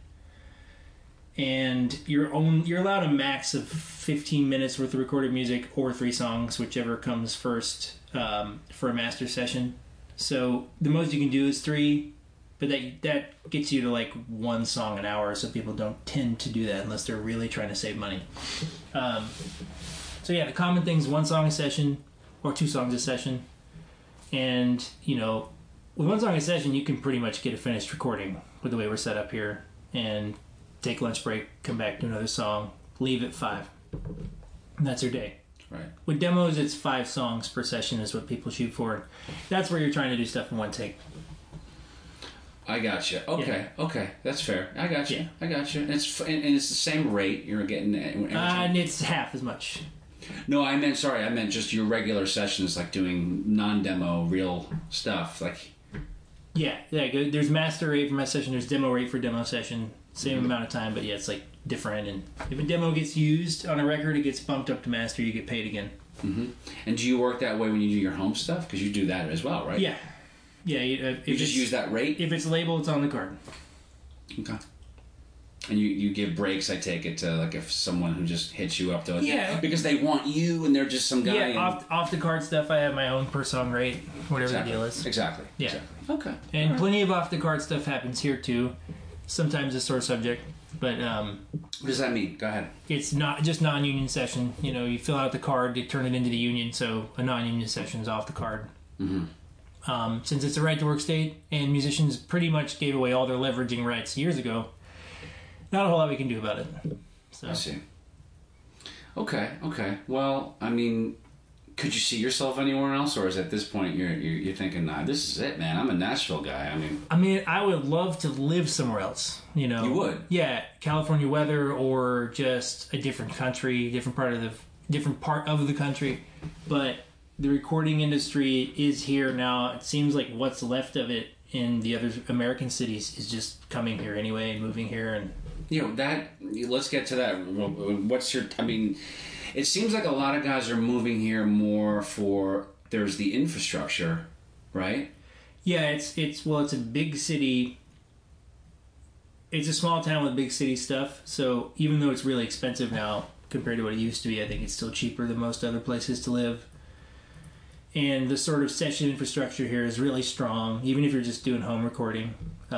K: And you're allowed a max of 15 minutes worth of recorded music or 3 songs, whichever comes first, for a master session. So the most you can do is 3, but that gets you to like 1 song an hour. So people don't tend to do that unless they're really trying to save money. So yeah, the common thing's 1 song a session or 2 songs a session. And with 1 song a session, you can pretty much get a finished recording with the way we're set up here, and take lunch break, come back to another song, leave at 5. And that's your day.
C: Right.
K: With demos, it's 5 songs per session is what people shoot for. That's where you're trying to do stuff in 1 take.
C: I gotcha. Okay,
K: Yeah.
C: Okay, that's fair. I gotcha.
K: Yeah.
C: I gotcha. And it's the same rate you're getting.
K: And it's half as much.
C: No, I meant just your regular sessions, like doing non-demo, real stuff, like.
K: Yeah. There's master rate for my session. There's demo rate for demo session. Same amount of time, but yeah, it's like different. And if a demo gets used on a record, it gets bumped up to master. You get paid again.
C: Mm-hmm. And do you work that way when you do your home stuff? Because you do that as well, right?
K: Yeah. Yeah.
C: You just use that rate?
K: If it's labeled, it's on the card.
C: Okay. And you give breaks, I take it, to like if someone who just hits you up to because they want you and they're just some guy.
K: Yeah, off the card stuff, I have my own per song rate, whatever the deal is.
C: Exactly.
K: Yeah.
C: Exactly. Okay.
K: And plenty of off the card stuff happens here too. Sometimes it's sore subject, but
C: what does that mean? Go ahead.
K: It's not just non-union session. You fill out the card, they turn it into the union, so a non-union session is off the card. Mm-hmm. Since it's a right-to-work state, and musicians pretty much gave away all their leveraging rights years ago, not a whole lot we can do about it. So.
C: I see. Okay. Well, I mean, could you see yourself anywhere else, or is at this point you're thinking, nah, this is it, man. I'm a Nashville guy. I mean,
K: I would love to live somewhere else. You
C: would?
K: Yeah, California weather, or just a different country, different part of the country. But the recording industry is here now. It seems like what's left of it in the other American cities is just coming here anyway and moving here. And
C: let's get to that. What's your? I mean, it seems like a lot of guys are moving here more for there's the infrastructure, right?
K: Yeah, it's a big city. It's a small town with big city stuff. So even though it's really expensive now compared to what it used to be, I think it's still cheaper than most other places to live. And the sort of session infrastructure here is really strong, even if you're just doing home recording.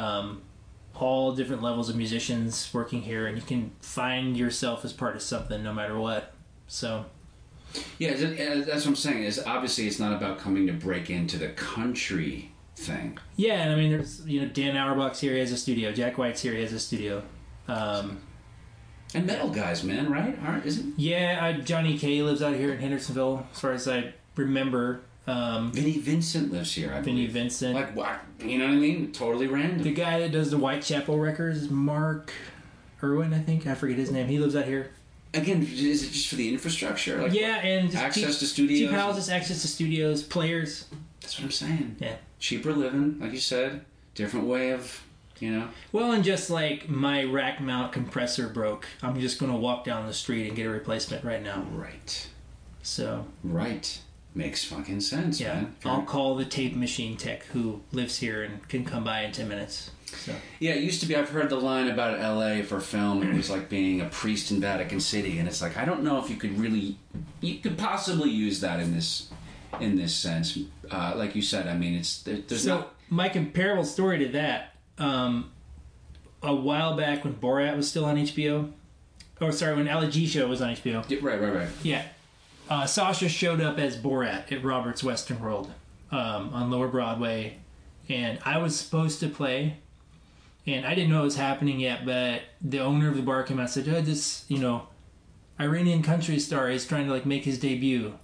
K: All different levels of musicians working here, and you can find yourself as part of something no matter what. So,
C: yeah, that's what I'm saying. Is obviously it's not about coming to break into the country thing.
K: Yeah, and I mean, there's Dan Auerbach's here, he has a studio. Jack White's here, he has a studio.
C: And metal guys, man, right? Isn't?
K: Yeah, Johnny Kay lives out here in Hendersonville, as far as I remember.
C: Vinnie Vincent lives here.
K: Vinnie Vincent,
C: like what? You know what I mean? Totally random.
K: The guy that does the Whitechapel records, Mark Irwin, I think. I forget his name. He lives out here.
C: Again, is it just for the infrastructure? Like,
K: yeah, and
C: access to studios.
K: Cheap houses, access to studios, players.
C: That's what I'm saying.
K: Yeah,
C: cheaper living, like you said. Different way of.
K: Well, and just like my rack mount compressor broke, I'm just going to walk down the street and get a replacement right now.
C: Right.
K: So.
C: Right. Makes fucking sense,
K: yeah.
C: Man.
K: I'll call the tape machine tech who lives here and can come by in 10 minutes. So.
C: Yeah, it used to be, I've heard the line about LA for film, it was like being a priest in Vatican City, and it's like, I don't know if you could possibly use that in this sense. Like you said, I mean, there's not...
K: My comparable story to that, a while back when Borat was still on HBO, when Ali G Show was on HBO.
C: Yeah, right.
K: Yeah. Sasha showed up as Borat at Robert's Western World on Lower Broadway, and I was supposed to play, and I didn't know it was happening yet, but the owner of the bar came out and said, this, Iranian country star is trying to, make his debut.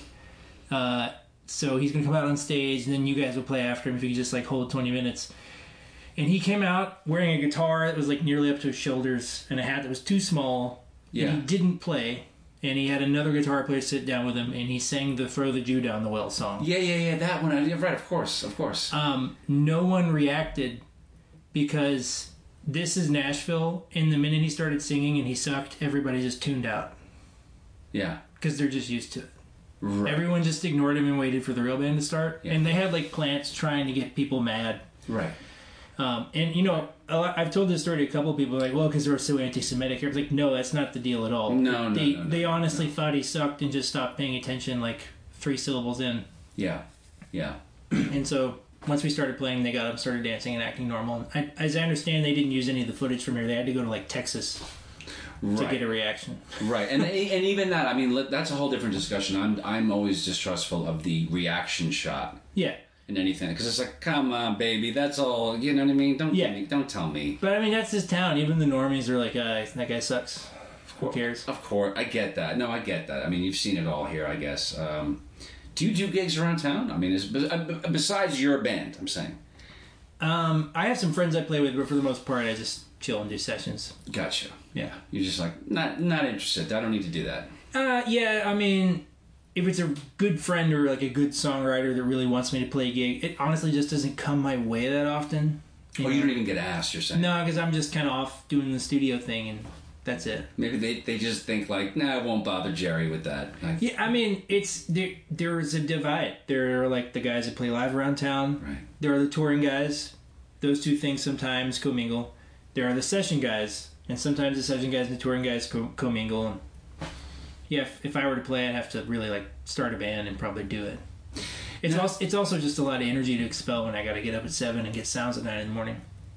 K: So he's going to come out on stage, and then you guys will play after him if you can just, hold 20 minutes. And he came out wearing a guitar that was, nearly up to his shoulders and a hat that was too small.
C: Yeah.
K: And he didn't play. And he had another guitar player sit down with him, and he sang the Throw the Jew Down the Well song.
C: Yeah, that one. Right, of course.
K: No one reacted because this is Nashville, and the minute he started singing and he sucked, everybody just tuned out.
C: Yeah.
K: Because they're just used to it.
C: Right.
K: Everyone just ignored him and waited for the real band to start.
C: Yeah.
K: And they had, plants trying to get people mad.
C: Right.
K: And, I've told this story to a couple of people, because they were so anti-Semitic. I was like, no, that's not the deal at all.
C: No.
K: They honestly thought he sucked and just stopped paying attention, 3 syllables in.
C: Yeah.
K: And so, once we started playing, they got up, started dancing and acting normal. As I understand, they didn't use any of the footage from here. They had to go to, Texas to get a reaction.
C: Right. And even that, that's a whole different discussion. I'm always distrustful of the reaction shot.
K: Yeah.
C: In anything, because it's come on, baby, that's all. You know what I mean? Don't tell me.
K: But that's his town. Even the normies are like, that guy sucks. Who cares?
C: Of course, I get that. No, I get that. You've seen it all here, I guess. Do you do gigs around town? Besides your band, I'm saying.
K: I have some friends I play with, but for the most part, I just chill and do sessions.
C: Gotcha.
K: Yeah.
C: You're just not interested. I don't need to do that.
K: Yeah. If it's a good friend or a good songwriter that really wants me to play a gig, it honestly just doesn't come my way that often.
C: You don't even get asked, you're saying?
K: No, because I'm just kind of off doing the studio thing, and that's it.
C: Maybe they just think nah, I won't bother Jerry with that.
K: Yeah, it's there's a divide. There are the guys that play live around town.
C: Right.
K: There are the touring guys. Those two things sometimes commingle. There are the session guys, and sometimes the session guys and the touring guys commingle. And yeah, if I were to play, I'd have to really start a band and probably do it. It's also just a lot of energy to expel when I got to get up at 7 and get sounds at 9 in the morning.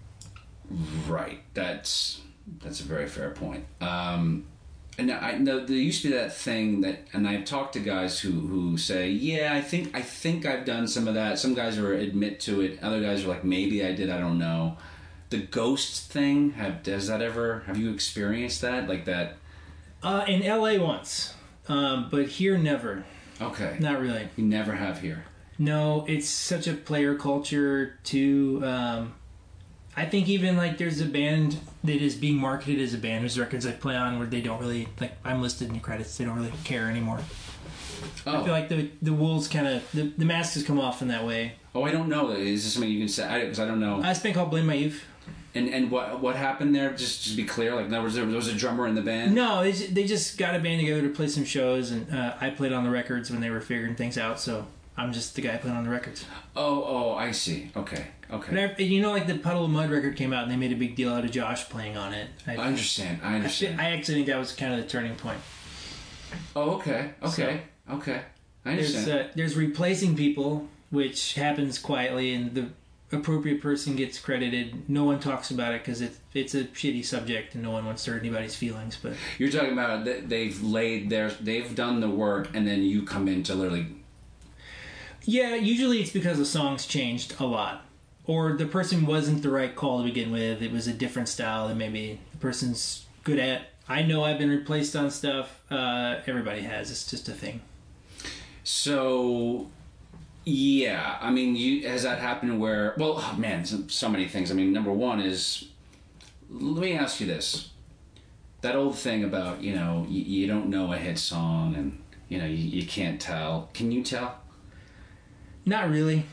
C: Right. That's a very fair point. And I know there used to be that thing and I've talked to guys who say, yeah, I think I've done some of that. Some guys admit to it. Other guys are like, maybe I did. I don't know. The ghost thing. Have you experienced that? Like that?
K: In LA once, but here never.
C: Okay.
K: Not really.
C: You never have here.
K: No, it's such a player culture too. I think even there's a band that is being marketed as a band whose records I play on where they don't really I'm listed in the credits. They don't really care anymore. Oh. I feel like the wolves kind of the mask has come off in that way.
C: Oh, I don't know. Is this something you can say? Because I don't know.
K: It's been called Blame My Youth.
C: And what happened there? Just to be clear, there was a drummer in the band.
K: No, they just got a band together to play some shows, and I played on the records when they were figuring things out. So I'm just the guy playing on the records.
C: Oh, I see. Okay.
K: But the Puddle of Mud record came out, and they made a big deal out of Josh playing on it.
C: I understand. I
K: actually think that was kind of the turning point.
C: Oh, okay. I understand.
K: There's replacing people, which happens quietly, and the appropriate person gets credited. No one talks about it because it's a shitty subject and no one wants to hurt anybody's feelings. But
C: you're talking about they've done the work and then you come in to literally.
K: Yeah, usually it's because the song's changed a lot, or the person wasn't the right call to begin with. It was a different style that maybe the person's good at. I know I've been replaced on stuff. Everybody has. It's just a thing.
C: So. Yeah, has that happened where... Well, oh man, so many things. Number one is... Let me ask you this. That old thing about, you don't know a hit song and, you can't tell. Can you tell?
K: Not really.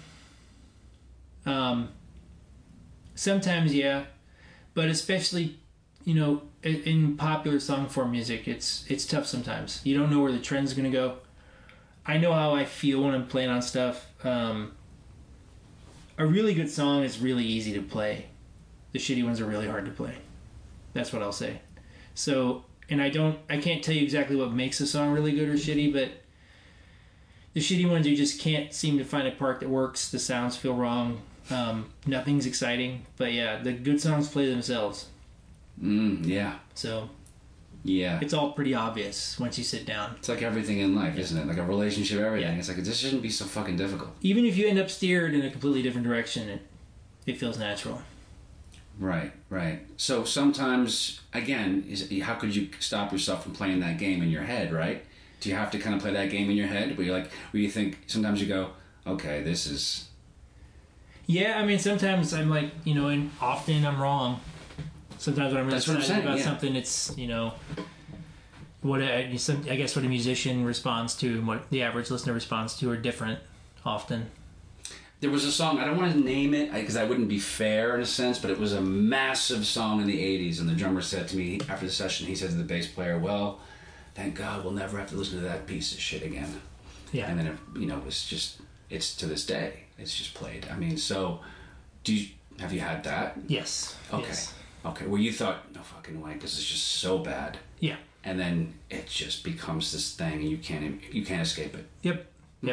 K: Sometimes, yeah. But especially, in popular song form music, it's tough sometimes. You don't know where the trend's going to go. I know how I feel when I'm playing on stuff. A really good song is really easy to play. The shitty ones are really hard to play. That's what I'll say. So, and I can't tell you exactly what makes a song really good or shitty, but the shitty ones you just can't seem to find a part that works. The sounds feel wrong. Nothing's exciting. But yeah, the good songs play themselves.
C: Yeah.
K: So.
C: Yeah.
K: It's all pretty obvious once you sit down.
C: It's like everything in life, isn't it? Like a relationship, everything. It's like, this shouldn't be so fucking difficult.
K: Even if you end up steered in a completely different direction, it feels natural.
C: Right. So sometimes, again, how could you stop yourself from playing that game in your head, right? Do you have to kind of play that game in your head where you think, sometimes you go, okay, this is...
K: Yeah, I mean, sometimes I'm like, and often I'm wrong. Sometimes when I'm really excited about something, it's, what I guess what a musician responds to and what the average listener responds to are different often.
C: There was a song, I don't want to name it because I wouldn't be fair in a sense, but it was a massive song in the 80s, and the drummer said to me after the session, he said to the bass player, well, thank God we'll never have to listen to that piece of shit again.
K: Yeah.
C: And then, it's to this day, it's just played. I mean, so, have you had that?
K: Yes.
C: Okay.
K: Yes.
C: Okay, well, you thought, no fucking way, because it's just so bad.
K: Yeah.
C: And then it just becomes this thing, and you can't escape it.
K: Yep.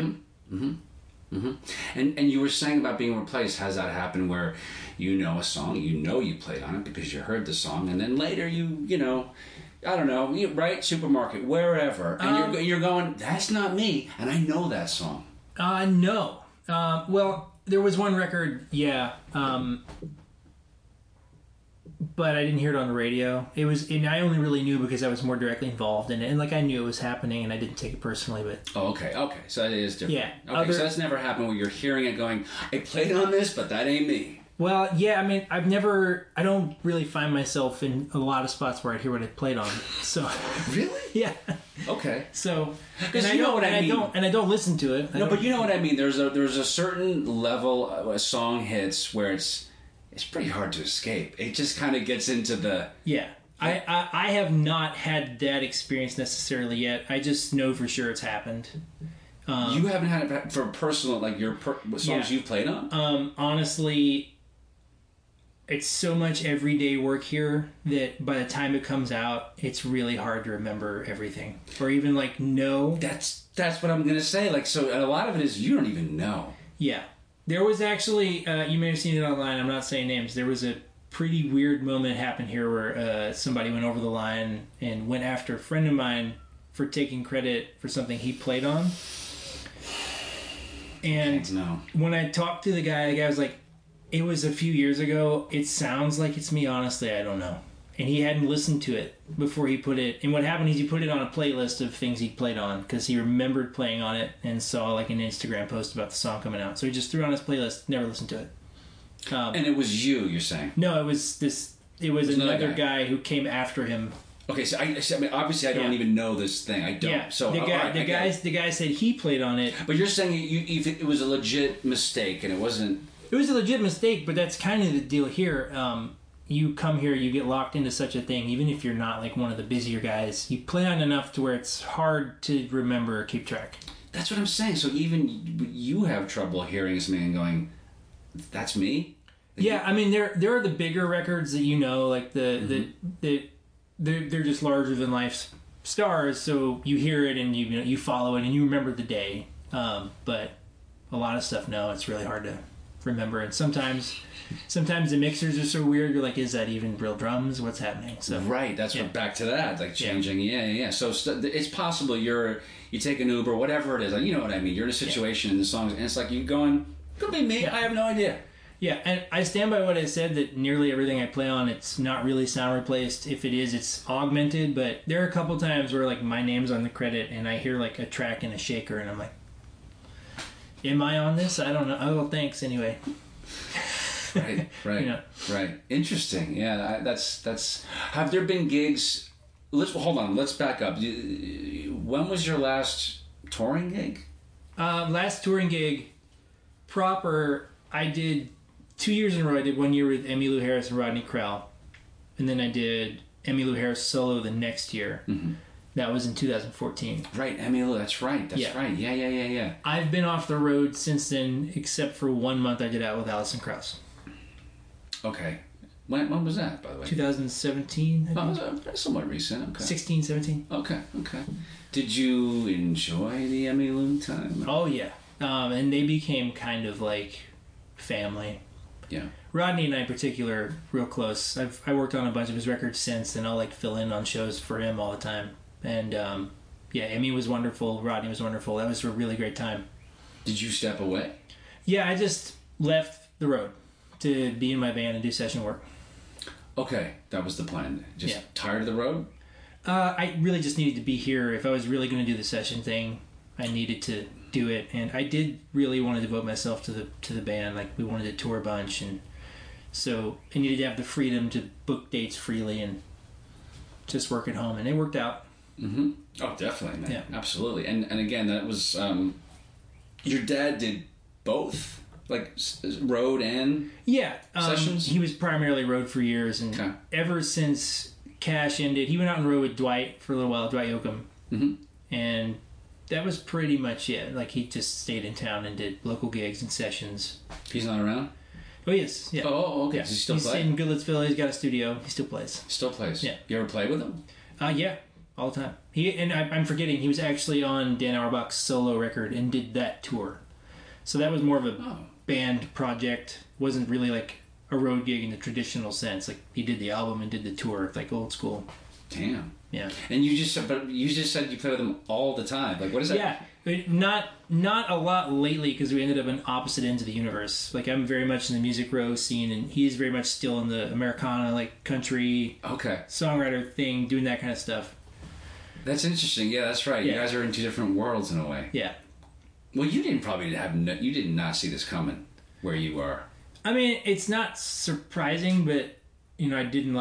C: And you were saying about being replaced. Has that happened where you know a song, you played on it because you heard the song, and then later I don't know, right? Supermarket, wherever, and you're going, that's not me, and I know that song.
K: No. Well, there was one record, but I didn't hear it on the radio. And I only really knew because I was more directly involved in it, and I knew it was happening, and I didn't take it personally. But
C: okay, so that is different.
K: Yeah.
C: Okay, so that's never happened where you're hearing it going, I played on this, but that ain't me.
K: Well, yeah, I mean, I don't really find myself in a lot of spots where I hear what I played on. So
C: really,
K: yeah,
C: okay.
K: So
C: because I
K: don't listen to it.
C: No, but you know what I mean. There's a certain level a song hits where it's pretty hard to escape. It just kind of gets into the...
K: Yeah. I have not had that experience necessarily yet. I just know for sure it's happened.
C: You haven't had it for personal, like songs you've played on?
K: Honestly, it's so much everyday work here that by the time it comes out, it's really hard to remember everything. Or even know.
C: That's what I'm going to say. So a lot of it is you don't even know.
K: Yeah. There was actually, you may have seen it online, I'm not saying names, there was a pretty weird moment happened here where somebody went over the line and went after a friend of mine for taking credit for something he played on. And when I talked to the guy was like, it was a few years ago, it sounds like it's me, honestly, I don't know. And he hadn't listened to it before he put it. And what happened is he put it on a playlist of things he played on because he remembered playing on it and saw an Instagram post about the song coming out. So he just threw it on his playlist, never listened to it.
C: And it was you're saying?
K: No, it was another guy who came after him.
C: Okay, so I mean, obviously I don't even know this thing. I don't.
K: Yeah.
C: So
K: the guy said he played on it.
C: But you're saying it was a legit mistake and it wasn't.
K: It was a legit mistake, but that's kind of the deal here. You come here, you get locked into such a thing, even if you're not one of the busier guys, you play on enough to where it's hard to remember or keep track.
C: That's what I'm saying. So even you have trouble hearing something and going, that's me?
K: Yeah, I mean, there are the bigger records that they're just larger than life stars, so you hear it and you follow it and you remember the day. But a lot of stuff, no, it's really hard to remember. And sometimes the mixers are so weird, you're like, is that even real drums? What's happening? So
C: right, that's what back to that, changing. Yeah. So it's possible you take an Uber, whatever it is, you know what I mean. You're in a situation in the songs, and it's like you going, could be me. I have no idea.
K: Yeah, and I stand by what I said that nearly everything I play on, it's not really sound replaced. If it is, it's augmented. But there are a couple times where my name's on the credit, and I hear a track in a shaker, and I'm like, am I on this? I don't know. Oh, well, thanks anyway.
C: Right. Right. Interesting. Yeah, that's. Have there been gigs? Hold on. Let's back up. When was your last touring gig?
K: Last touring gig, proper. I did 2 years in a row. I did 1 year with Emmylou Harris and Rodney Crowell, and then I did Emmylou Harris solo the next year. Mm-hmm. That was in 2014.
C: Right, Emmylou. That's right. Right. Yeah.
K: I've been off the road since then, except for 1 month I did out with Alison Krauss.
C: Okay. When was that, by the way?
K: 2017.
C: That's somewhat recent. Okay.
K: 16, 17.
C: Okay. Did you enjoy the Emmylou time?
K: Oh, yeah. And they became kind of like family.
C: Yeah.
K: Rodney and I in particular, real close. I worked on a bunch of his records since, and I'll like fill in on shows for him all the time. And yeah, Emmy was wonderful. Rodney was wonderful. That was a really great time.
C: Did you step away?
K: Yeah, I just left the road to be in my band and do session work.
C: Okay, that was the plan. Just tired of the road?
K: I really just needed to be here. If I was really going to do the session thing, I needed to do it, and I did really want to devote myself to the band. Like, we wanted to tour a bunch, and so I needed to have the freedom to book dates freely and just work at home, and it worked out.
C: Mm-hmm. Oh, definitely, man.
K: Yeah.
C: Absolutely. And again, that was your dad did both, like road and sessions.
K: He was primarily road for years, and ever since Cash ended, he went out on the road with Dwight for a little while, Dwight Yoakam, and that was pretty much it. Like, he just stayed in town and did local gigs and sessions.
C: He's not around?
K: Oh, yes. Yeah.
C: Oh, okay.
K: Yeah.
C: Does he still
K: He's
C: play?
K: in Goodlettsville. He's got a studio. He still plays.
C: Still plays?
K: Yeah.
C: You ever play with him?
K: Yeah. All the time. I'm forgetting, he was actually on Dan Auerbach's solo record and did that tour. So that was more of a band project. Wasn't really like a road gig in the traditional sense. Like, he did the album and did the tour, like old school.
C: Damn.
K: Yeah.
C: And you just said you play with them all the time. Like, what is that?
K: Yeah. Not a lot lately, because we ended up on opposite ends of the universe. Like, I'm very much in the Music Row scene, and he's very much still in the Americana, like, country songwriter thing, doing that kind of stuff.
C: That's interesting. Yeah, that's right.
K: Yeah.
C: You guys are in two different worlds in a way.
K: Yeah.
C: Well, you did not see this coming where you are.
K: I mean, it's not surprising, but I didn't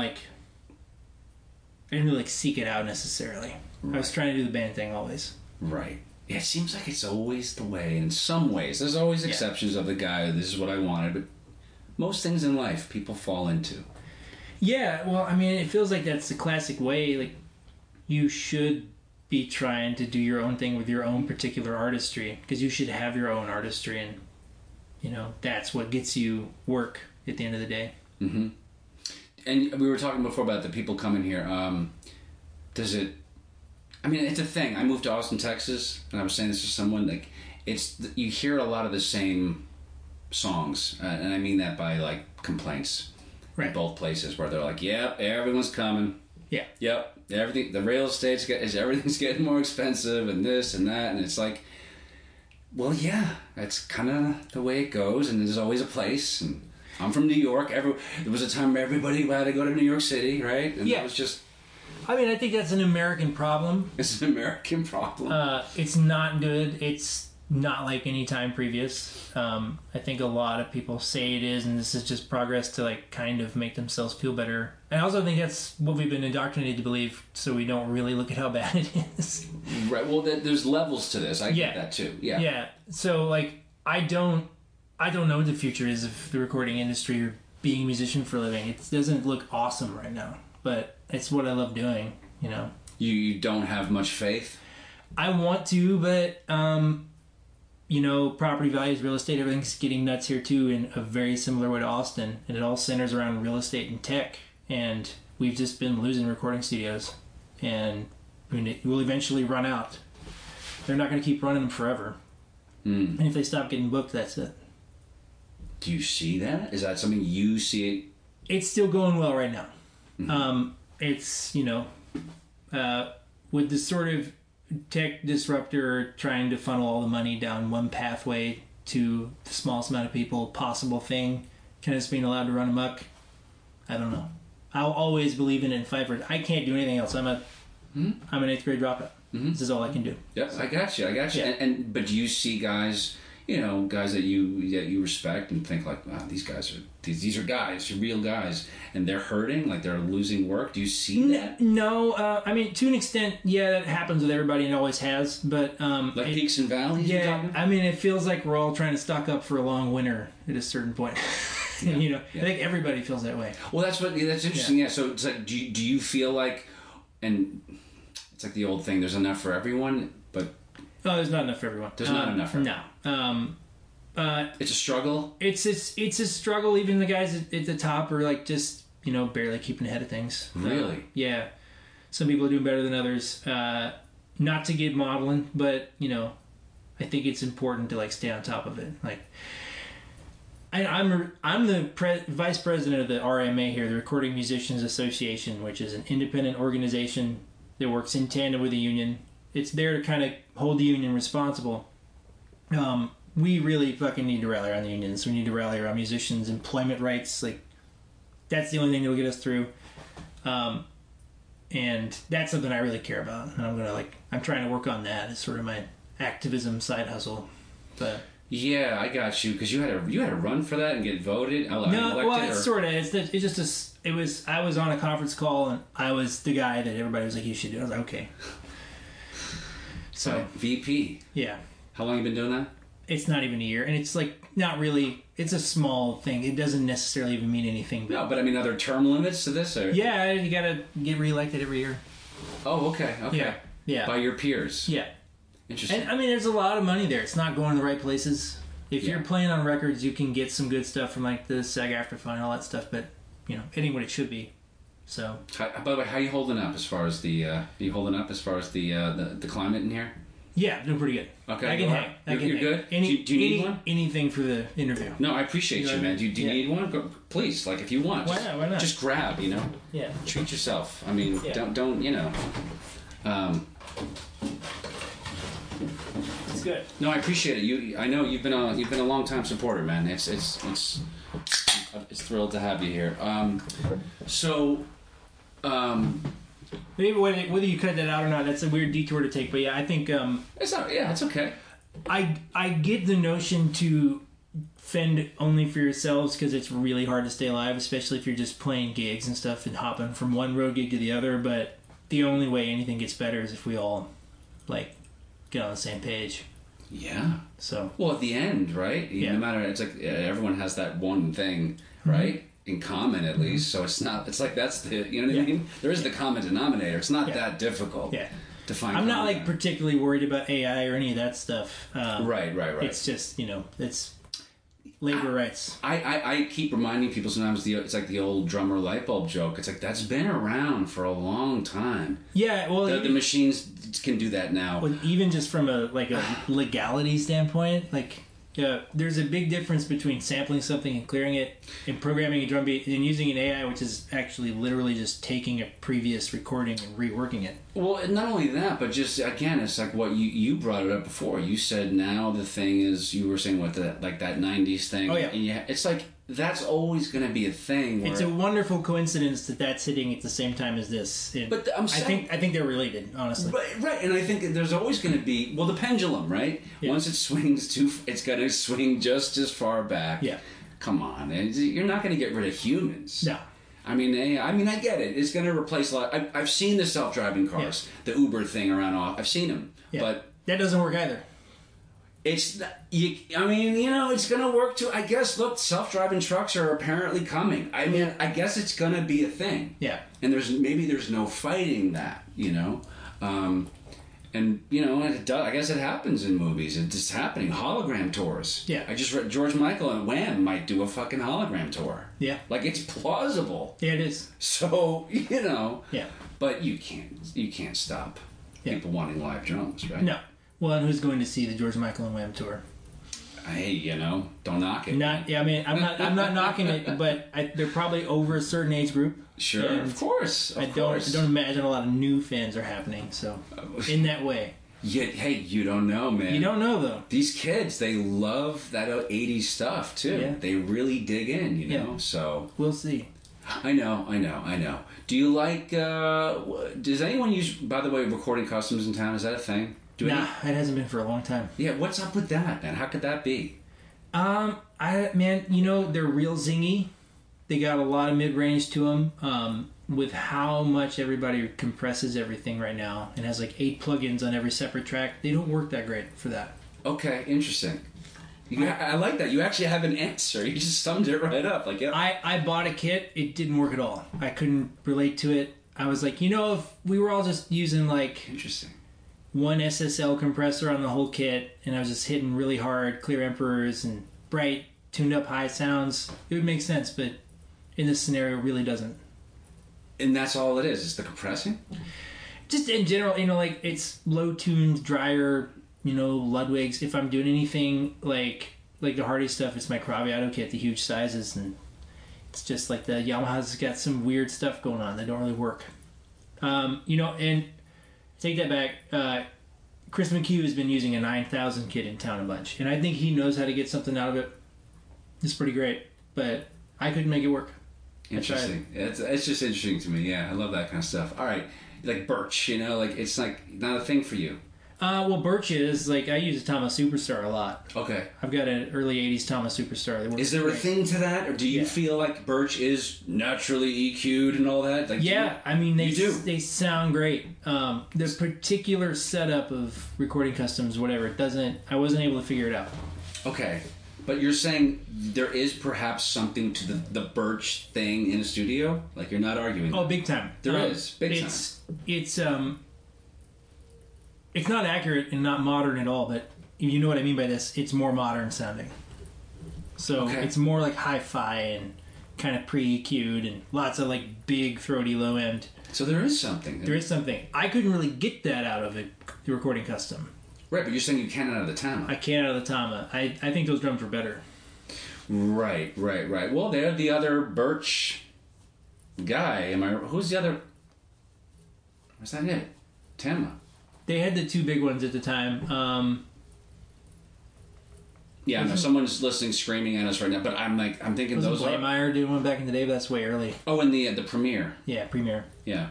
K: really seek it out necessarily. Right. I was trying to do the band thing always.
C: Right. Yeah, it seems like it's always the way. In some ways, there's always exceptions of the guy. This is what I wanted, but most things in life people fall into.
K: Yeah. Well, I mean, it feels like that's the classic way. Like, you should be trying to do your own thing with your own particular artistry, because you should have your own artistry, and that's what gets you work at the end of the day.
C: Mm-hmm. And we were talking before about the people coming here. Does it? I mean, it's a thing. I moved to Austin, Texas, and I was saying this to someone. Like, you hear a lot of the same songs, and I mean that by like complaints.
K: Right.
C: In both places where they're like, "Yep, everyone's coming."
K: Yeah.
C: Yep. Everything. The real estate's everything's getting more expensive, and this and that, and it's like, well, yeah, that's kind of the way it goes, and there's always a place. And I'm from New York. There was a time where everybody had to go to New York City, right? And that was just.
K: I mean, I think that's an American problem.
C: It's an American problem.
K: It's not good. It's not like any time previous. I think a lot of people say it is, and this is just progress to like kind of make themselves feel better. I also think that's what we've been indoctrinated to believe, so we don't really look at how bad it is.
C: Right. Well, there's levels to this. I get that too. Yeah.
K: Yeah. So like, I don't know what the future is of the recording industry or being a musician for a living. It doesn't look awesome right now, but it's what I love doing.
C: You don't have much faith?
K: I want to, but property values, real estate, everything's getting nuts here too, in a very similar way to Austin, and it all centers around real estate and tech, and we've just been losing recording studios, and it will eventually run out. They're not going to keep running them forever. And if they stop getting booked, that's it.
C: Do you see that? Is that something you see?
K: It's still going well right now.
C: Mm-hmm.
K: It's, with the sort of tech disruptor trying to funnel all the money down one pathway to the smallest amount of people possible thing, kind of just being allowed to run amok. I don't know. I'll always believe in it and fight for it. I can't do anything else. I'm an 8th grade dropout. Mm-hmm. This is all I can do.
C: Yep, I got you. Yeah. But do you see guys, guys that you respect and think like, wow, these are guys, real guys, and they're hurting, like they're losing work. Do you see that?
K: No, I mean, to an extent, yeah, that happens with everybody and always has. But
C: like peaks and valleys.
K: Yeah, I mean, it feels like we're all trying to stock up for a long winter at a certain point. I think everybody feels that way.
C: Well, that's interesting. Yeah. So it's like, do you feel like, and it's like the old thing, there's enough for everyone, but
K: there's not enough for everyone.
C: There's not enough for
K: everyone. No.
C: It's a struggle.
K: It's a struggle. Even the guys at the top are like just barely keeping ahead of things.
C: Really?
K: Yeah. Some people are doing better than others. Not to get modeling, but I think it's important to like stay on top of it. Like, I'm the vice president of the RMA here, the Recording Musicians Association, which is an independent organization that works in tandem with the union. It's there to kind of hold the union responsible. We really fucking need to rally around the unions. We need to rally around musicians' employment rights. Like, that's the only thing that will get us through. And that's something I really care about. And I'm trying to work on that as sort of my activism side hustle. But
C: yeah, I got you, because you had to run for that and get voted.
K: No, well, it's sort of. I was on a conference call and I was the guy that everybody was like, you should do. I was like, okay. So
C: VP.
K: Yeah.
C: How long you been doing that?
K: It's not even a year, and it's like not really. It's a small thing. It doesn't necessarily even mean anything.
C: No, but I mean, are there term limits to this? Or?
K: Yeah, you gotta get reelected every year.
C: Oh, okay.
K: Yeah.
C: By your peers.
K: Yeah.
C: Interesting.
K: And I mean, there's a lot of money there. It's not going to the right places. If you're playing on records, you can get some good stuff from like the SAG-AFTRA fund and all that stuff, but it ain't what it should be. So.
C: By the way, how are you holding up as far as the climate in here?
K: Yeah, doing pretty good.
C: Okay,
K: I can hang.
C: You're good. Do you need one?
K: Anything for the interview?
C: No, I appreciate you, man. Do you need one? Go, please, like if you want.
K: Why not?
C: Just grab,
K: Yeah.
C: Treat yourself. I mean, don't.
K: It's good.
C: No, I appreciate it. I know you've been a long time supporter, man. It's thrilled to have you here.
K: Maybe whether you cut that out or not, that's a weird detour to take. But yeah, I think
C: it's not. Yeah, it's okay.
K: I get the notion to fend only for yourselves because it's really hard to stay alive, especially if you're just playing gigs and stuff and hopping from one road gig to the other. But the only way anything gets better is if we all get on the same page.
C: Yeah.
K: So.
C: Well, at the end, right?
K: Yeah.
C: No matter, it's like everyone has that one thing, right? Mm-hmm. In common, at least. So it's not. It's like that's the. You know what I mean? There is the common denominator. It's not that difficult.
K: Yeah.
C: To find.
K: I'm not particularly worried about AI or any of that stuff.
C: Right.
K: It's just it's labor rights.
C: I keep reminding people sometimes it's like the old drummer light bulb joke. It's like that's been around for a long time.
K: Yeah. Well,
C: the machines can do that now.
K: Well, even just from a legality standpoint, there's a big difference between sampling something and clearing it and programming a drum beat and using an AI, which is actually literally just taking a previous recording and reworking it.
C: Well, not only that, but just, again, it's like what you brought it up before. You said now the thing is, you were saying that 90s thing.
K: Oh, yeah.
C: And it's like, that's always going to be a thing.
K: It's a wonderful coincidence that that's hitting at the same time as this.
C: But I
K: think they're related, honestly.
C: Right, and I think there's always going to be, the pendulum, right? Yeah. Once it swings it's going to swing just as far back.
K: Yeah.
C: Come on, you're not going to get rid of humans.
K: No.
C: I mean, I get it. It's going to replace a lot. I've seen the self-driving cars, the Uber thing around. I've seen them, but
K: that doesn't work either.
C: It's it's going to work too. I guess. Look, self-driving trucks are apparently coming. I mean, I guess it's going to be a thing.
K: Yeah.
C: And there's no fighting that. And I guess it happens in movies. It's just happening. Hologram tours.
K: Yeah.
C: I just read George Michael and Wham might do a fucking hologram tour.
K: Yeah.
C: It's plausible.
K: Yeah, it is.
C: So
K: Yeah.
C: But you can't stop people wanting live drums, right?
K: No. Well, and who's going to see the George Michael and Wham tour?
C: Hey, don't knock it.
K: I'm not knocking it, but they're probably over a certain age group.
C: Sure, of course.
K: I don't imagine a lot of new fans are happening. So, in that way.
C: Yet, hey, you don't know, man.
K: You don't know, though.
C: These kids, they love that 80s stuff too.
K: Yeah.
C: They really dig in,
K: Yeah.
C: So
K: we'll see.
C: I know. Do you like? Does anyone use? By the way, recording customs in town, is that a thing?
K: It hasn't been for a long time.
C: Yeah, what's up with that, man? How could that be?
K: They're real zingy. They got a lot of mid-range to them. With how much everybody compresses everything right now and has 8 plugins on every separate track, they don't work that great for that.
C: Okay, interesting. I like that. You actually have an answer. You just summed it right up.
K: I bought a kit. It didn't work at all. I couldn't relate to it. I was like, if we were all just using
C: interesting.
K: One SSL compressor on the whole kit, and I was just hitting really hard clear emperors and bright tuned up high sounds, it would make sense, but in this scenario it really doesn't.
C: And that's all it is? It's the compressing?
K: Just in general, it's low tuned, drier, Ludwigs. If I'm doing anything like the Hardy stuff, it's my Craviotto kit, the huge sizes, and it's just like the Yamaha's got some weird stuff going on that don't really work. And take that back. Chris McHugh has been using a 9000 kit in Town and Bunch, and I think he knows how to get something out of it. It's pretty great, but I couldn't make it work.
C: Interesting. It's just interesting to me. Yeah, I love that kind of stuff. All right, like Birch, like it's like not a thing for you.
K: Well, Birch is like I use a Tama Superstar a lot.
C: Okay.
K: I've got an early '80s Tama Superstar.
C: Is there a thing to that, or do you feel like Birch is naturally EQ'd and all that? Like,
K: I mean they sound great. The particular setup of recording customs, whatever, I wasn't able to figure it out.
C: Okay, but you're saying there is perhaps something to the Birch thing in a studio? Like you're not arguing?
K: Oh, big time.
C: There is big time. It's
K: not accurate and not modern at all, but you know what I mean by this. It's more modern sounding. So It's more like hi-fi and kind of pre-EQ'd and lots of like big throaty low end.
C: So there is something.
K: There is something. I couldn't really get that out of the recording custom.
C: Right, but you're saying you can out of the Tama.
K: I can out of the Tama. I think those drums were better.
C: Right. Well, they're the other Birch guy. Who's the other? Was that it? Tama.
K: They had the two big ones at the time.
C: Yeah, no, someone's listening, screaming at us right now. But I'm thinking those are.
K: Blameyer doing one back in the day, but that's way early.
C: Oh, in the Premiere.
K: Yeah, Premiere.
C: Yeah.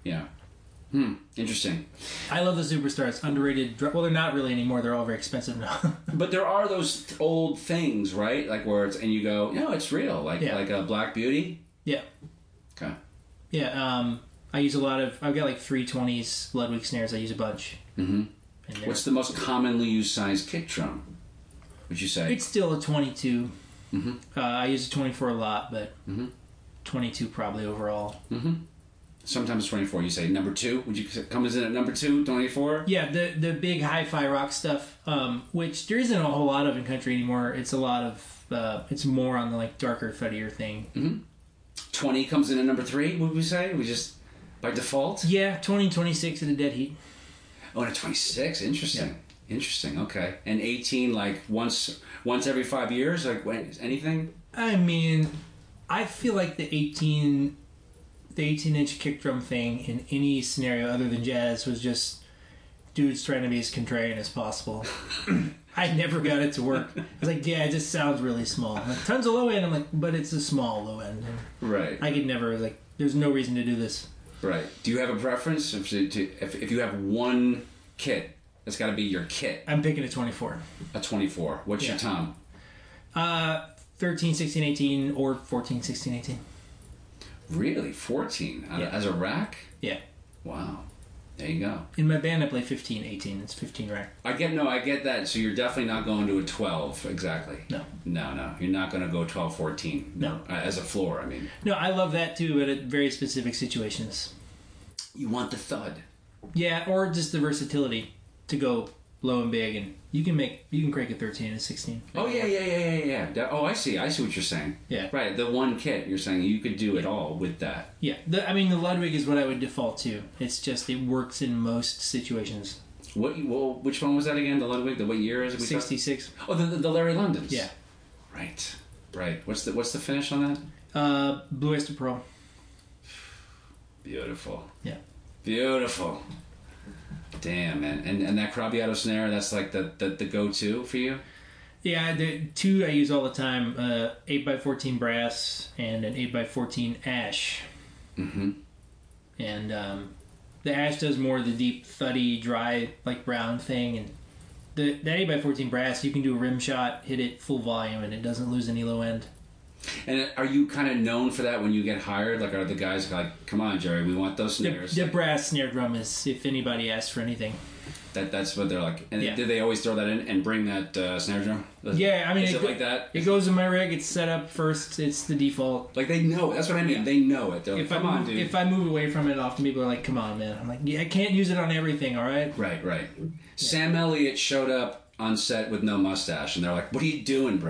C: Interesting.
K: I love the Superstars. Underrated. Well, they're not really anymore. They're all very expensive now.
C: But there are those old things, right? Like where it's and you go, no, it's real. Like a Black Beauty.
K: Yeah.
C: Okay.
K: Yeah. I use a lot of. I've got like 320s Ludwig snares. I use a bunch.
C: Mm-hmm. What's the most commonly used size kick drum? Would you say?
K: It's still a 22.
C: Mm-hmm.
K: I use a 24 a lot, but 22 probably overall.
C: Mm-hmm. Sometimes 24. You say number 2. Would you come in at number 2, 24?
K: Yeah, the big hi-fi rock stuff, which there isn't a whole lot of in country anymore. It's a lot of. It's more on the like darker, thuddier thing.
C: Mm-hmm. 20 comes in at number 3. Would we say? We just. By default?
K: Yeah, 20, 26 at a dead heat.
C: Oh, and a 26. Interesting.
K: Yeah.
C: Interesting. Okay. And 18, like once every 5 years? Like anything?
K: I mean, I feel like the 18-inch kick drum thing in any scenario other than jazz was just dudes trying to be as contrarian as possible. I never got it to work. I was like, yeah, it just sounds really small. Like, tons of low end. I'm like, but it's a small low end. And
C: right.
K: I could never, like, there's no reason to do this.
C: Right. Do you have a preference? If you have one kit, it's got to be your kit.
K: I'm picking a 24.
C: A 24. What's your tom?
K: 13, 16, 18, or 14, 16, 18.
C: Really? 14? As a rack?
K: Yeah.
C: Wow. There you go.
K: In my band, I play 15, 18. It's 15 rack.
C: I get that. So you're definitely not going to a 12, exactly.
K: No.
C: You're not going to go 12, 14.
K: No.
C: As a floor, I mean.
K: No, I love that too, but at very specific situations.
C: You want the thud.
K: Yeah, or just the versatility to go low and big, and you can crank a 13 and a 16.
C: Oh, yeah. Oh, I see what you're saying.
K: Yeah.
C: Right, the one kit, you're saying you could do it all with that.
K: Yeah, the Ludwig is what I would default to. It's just, it works in most situations.
C: Which one was that again, the Ludwig? What year is it?
K: 66.
C: Oh, the Larry Londons.
K: Yeah.
C: Right. What's the finish on that?
K: Blue Oyster Pearl.
C: Beautiful.
K: Yeah.
C: Beautiful. Damn, man. And that Craviotto snare, that's like the go-to for you?
K: Yeah, the two I use all the time, 8x14 brass and an 8x14 ash.
C: Mm-hmm.
K: And the ash does more of the deep, thuddy, dry, like brown thing. And that 8x14 brass, you can do a rim shot, hit it full volume, and it doesn't lose any low end.
C: And are you kind of known for that when you get hired? Like, are the guys like, come on, Jerry, we want those snares?
K: The brass snare drum is, if anybody asks for anything.
C: That's what they're like. And did they always throw that in and bring that snare drum?
K: Yeah, I mean,
C: is it like that?
K: It goes in my rig. It's set up first. It's the default.
C: Like, they know. That's what I mean. Yeah. They know it. They're like, come on, dude.
K: If I move away from it, often people are like, come on, man. I'm like, yeah, I can't use it on everything, all right?
C: Right. Yeah. Sam Elliott showed up on set with no mustache, and they're like, what are you doing, bro?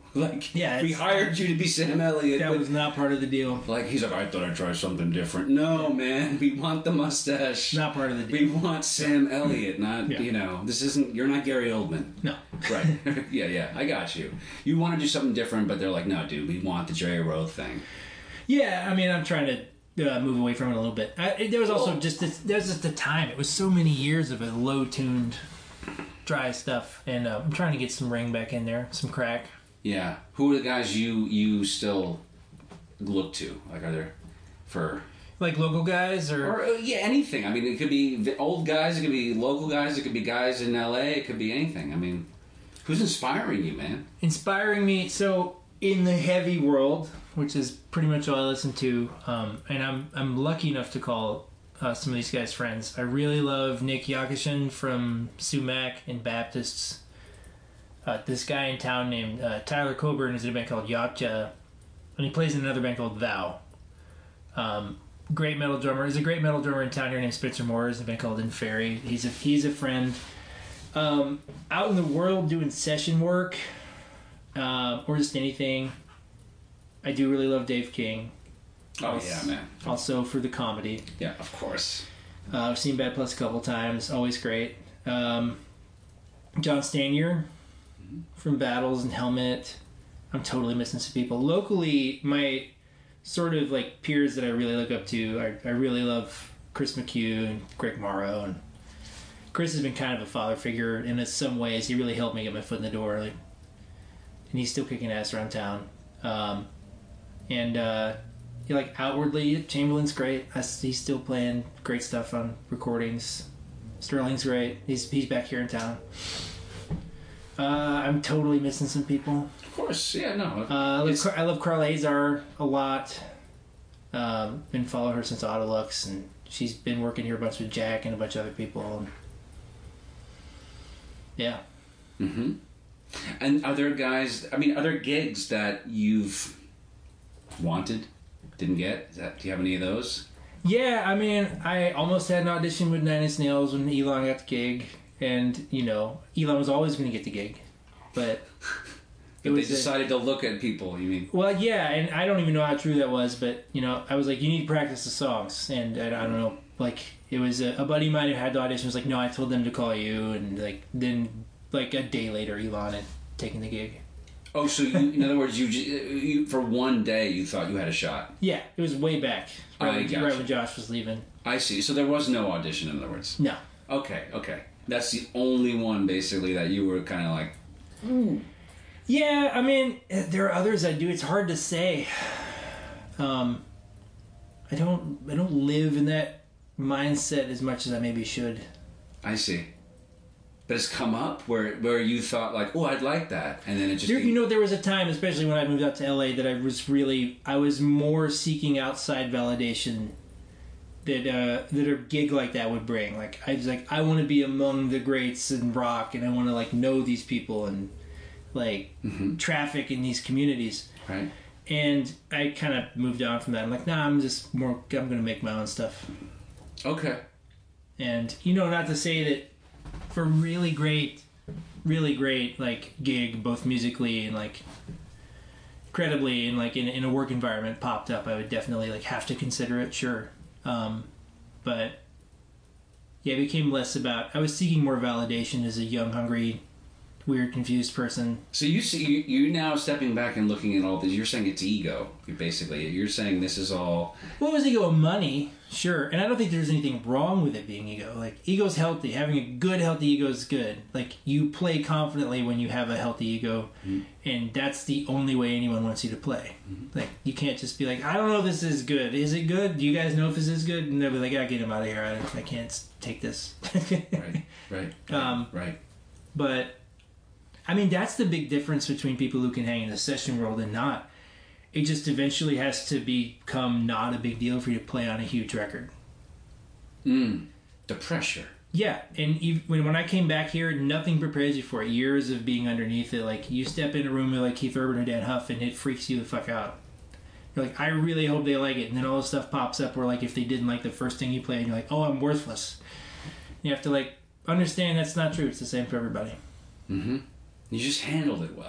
C: Like,
K: Yeah,
C: we hired you to be Sam Elliott.
K: That was not part of the deal.
C: Like, he's like, I thought I'd try something different. No, man, we want the mustache.
K: Not part of the
C: We
K: deal.
C: want Sam Elliott, not,
K: Yeah.
C: this isn't, you're not Gary Oldman.
K: No.
C: Right. Yeah, I got you. You want to do something different, but they're like, no, dude, we want the Jerry Roth thing.
K: Yeah, I mean, I'm trying to move away from it a little bit. There was also just the time. It was so many years of it low-tuned, dry stuff, and I'm trying to get some ring back in there, some crack.
C: Yeah. Who are the guys you still look to? Like, are there for...
K: Like local guys or
C: anything. I mean, it could be the old guys, it could be local guys, it could be guys in LA, it could be anything. I mean, who's inspiring you, man?
K: Inspiring me. So in the heavy world, which is pretty much all I listen to, and I'm lucky enough to call some of these guys friends. I really love Nick Yakishin from Sumac and Baptists. This guy in town named Tyler Coburn is in a band called Yatcha, and he plays in another band called Thou. Great metal drummer. There's a great metal drummer in town here named Spencer Moore. He's in a band called Inferi. He's a friend. Out in the world doing session work, or just anything. I do really love Dave King.
C: Oh yeah, man.
K: Also for the comedy.
C: Yeah, of course.
K: I've seen Bad Plus a couple times. Always great. John Stanier from Battles and Helmet. I'm totally missing some people. Locally, my sort of like peers that I really look up to, I really love Chris McHugh and Greg Morrow. And Chris has been kind of a father figure in some ways. He really helped me get my foot in the door. Like, and he's still kicking ass around town. Like outwardly, Chamberlain's great. He's still playing great stuff on recordings. Sterling's great. He's back here in town. I'm totally missing some people.
C: Of course, yeah, no.
K: I love Carl Azar a lot. Been following her since Autolux, and she's been working here a bunch with Jack and a bunch of other people. Yeah.
C: Mm-hmm. And are there gigs that you've wanted, didn't get? Do you have any of those?
K: Yeah, I mean, I almost had an audition with Nine Inch Nails when Elon got the gig, and, Elon was always going to get the gig, but...
C: But they decided to look at people, you mean?
K: Well, yeah, and I don't even know how true that was, but, I was like, you need to practice the songs, and I don't know, like, it was a buddy of mine who had the audition was like, no, I told them to call you, and, then, a day later, Elon had taken the gig.
C: Oh, so in other words, you for one day you thought you had a shot?
K: Yeah, it was way back, right when Josh was leaving.
C: I see. So there was no audition, in other words?
K: No.
C: Okay. That's the only one, basically, that you were kind of like, ooh.
K: Yeah, I mean, there are others I do. It's hard to say. I don't live in that mindset as much as I maybe should.
C: I see. But it's come up where you thought like, oh, I'd like that, and then it just...
K: there was a time, especially when I moved out to LA, that I was more seeking outside validation that a gig like that would bring. Like, I was like, I want to be among the greats in rock, and I want to like know these people and like traffic in these communities.
C: Right.
K: And I kind of moved on from that. I'm like, nah, I'm going to make my own stuff.
C: Okay.
K: And not to say that for really great like gig, both musically and like credibly and like in a work environment popped up, I would definitely like have to consider it, sure. But yeah, it became less about, I was seeking more validation as a young, hungry, weird, confused person.
C: So you now stepping back and looking at all this, you're saying it's ego, basically. You're saying this is all...
K: Well, it was ego of money, sure. And I don't think there's anything wrong with it being ego. Like, ego's healthy. Having a good, healthy ego is good. Like, you play confidently when you have a healthy ego, and that's the only way anyone wants you to play. Like, you can't just be like, I don't know if this is good. Is it good? Do you guys know if this is good? And they'll be like, get him out of here. I can't take this.
C: Right.
K: But... I mean, that's the big difference between people who can hang in the session world and not. It just eventually has to become not a big deal for you to play on a huge record.
C: The pressure.
K: Yeah, and when I came back here, nothing prepares you for it. Years of being underneath it. Like, you step in a room with like Keith Urban or Dan Huff, and it freaks you the fuck out. You're like, I really hope they like it. And then all this stuff pops up where like if they didn't like the first thing you played, you're like, oh, I'm worthless. You have to like understand that's not true. It's the same for everybody.
C: You just handled it well.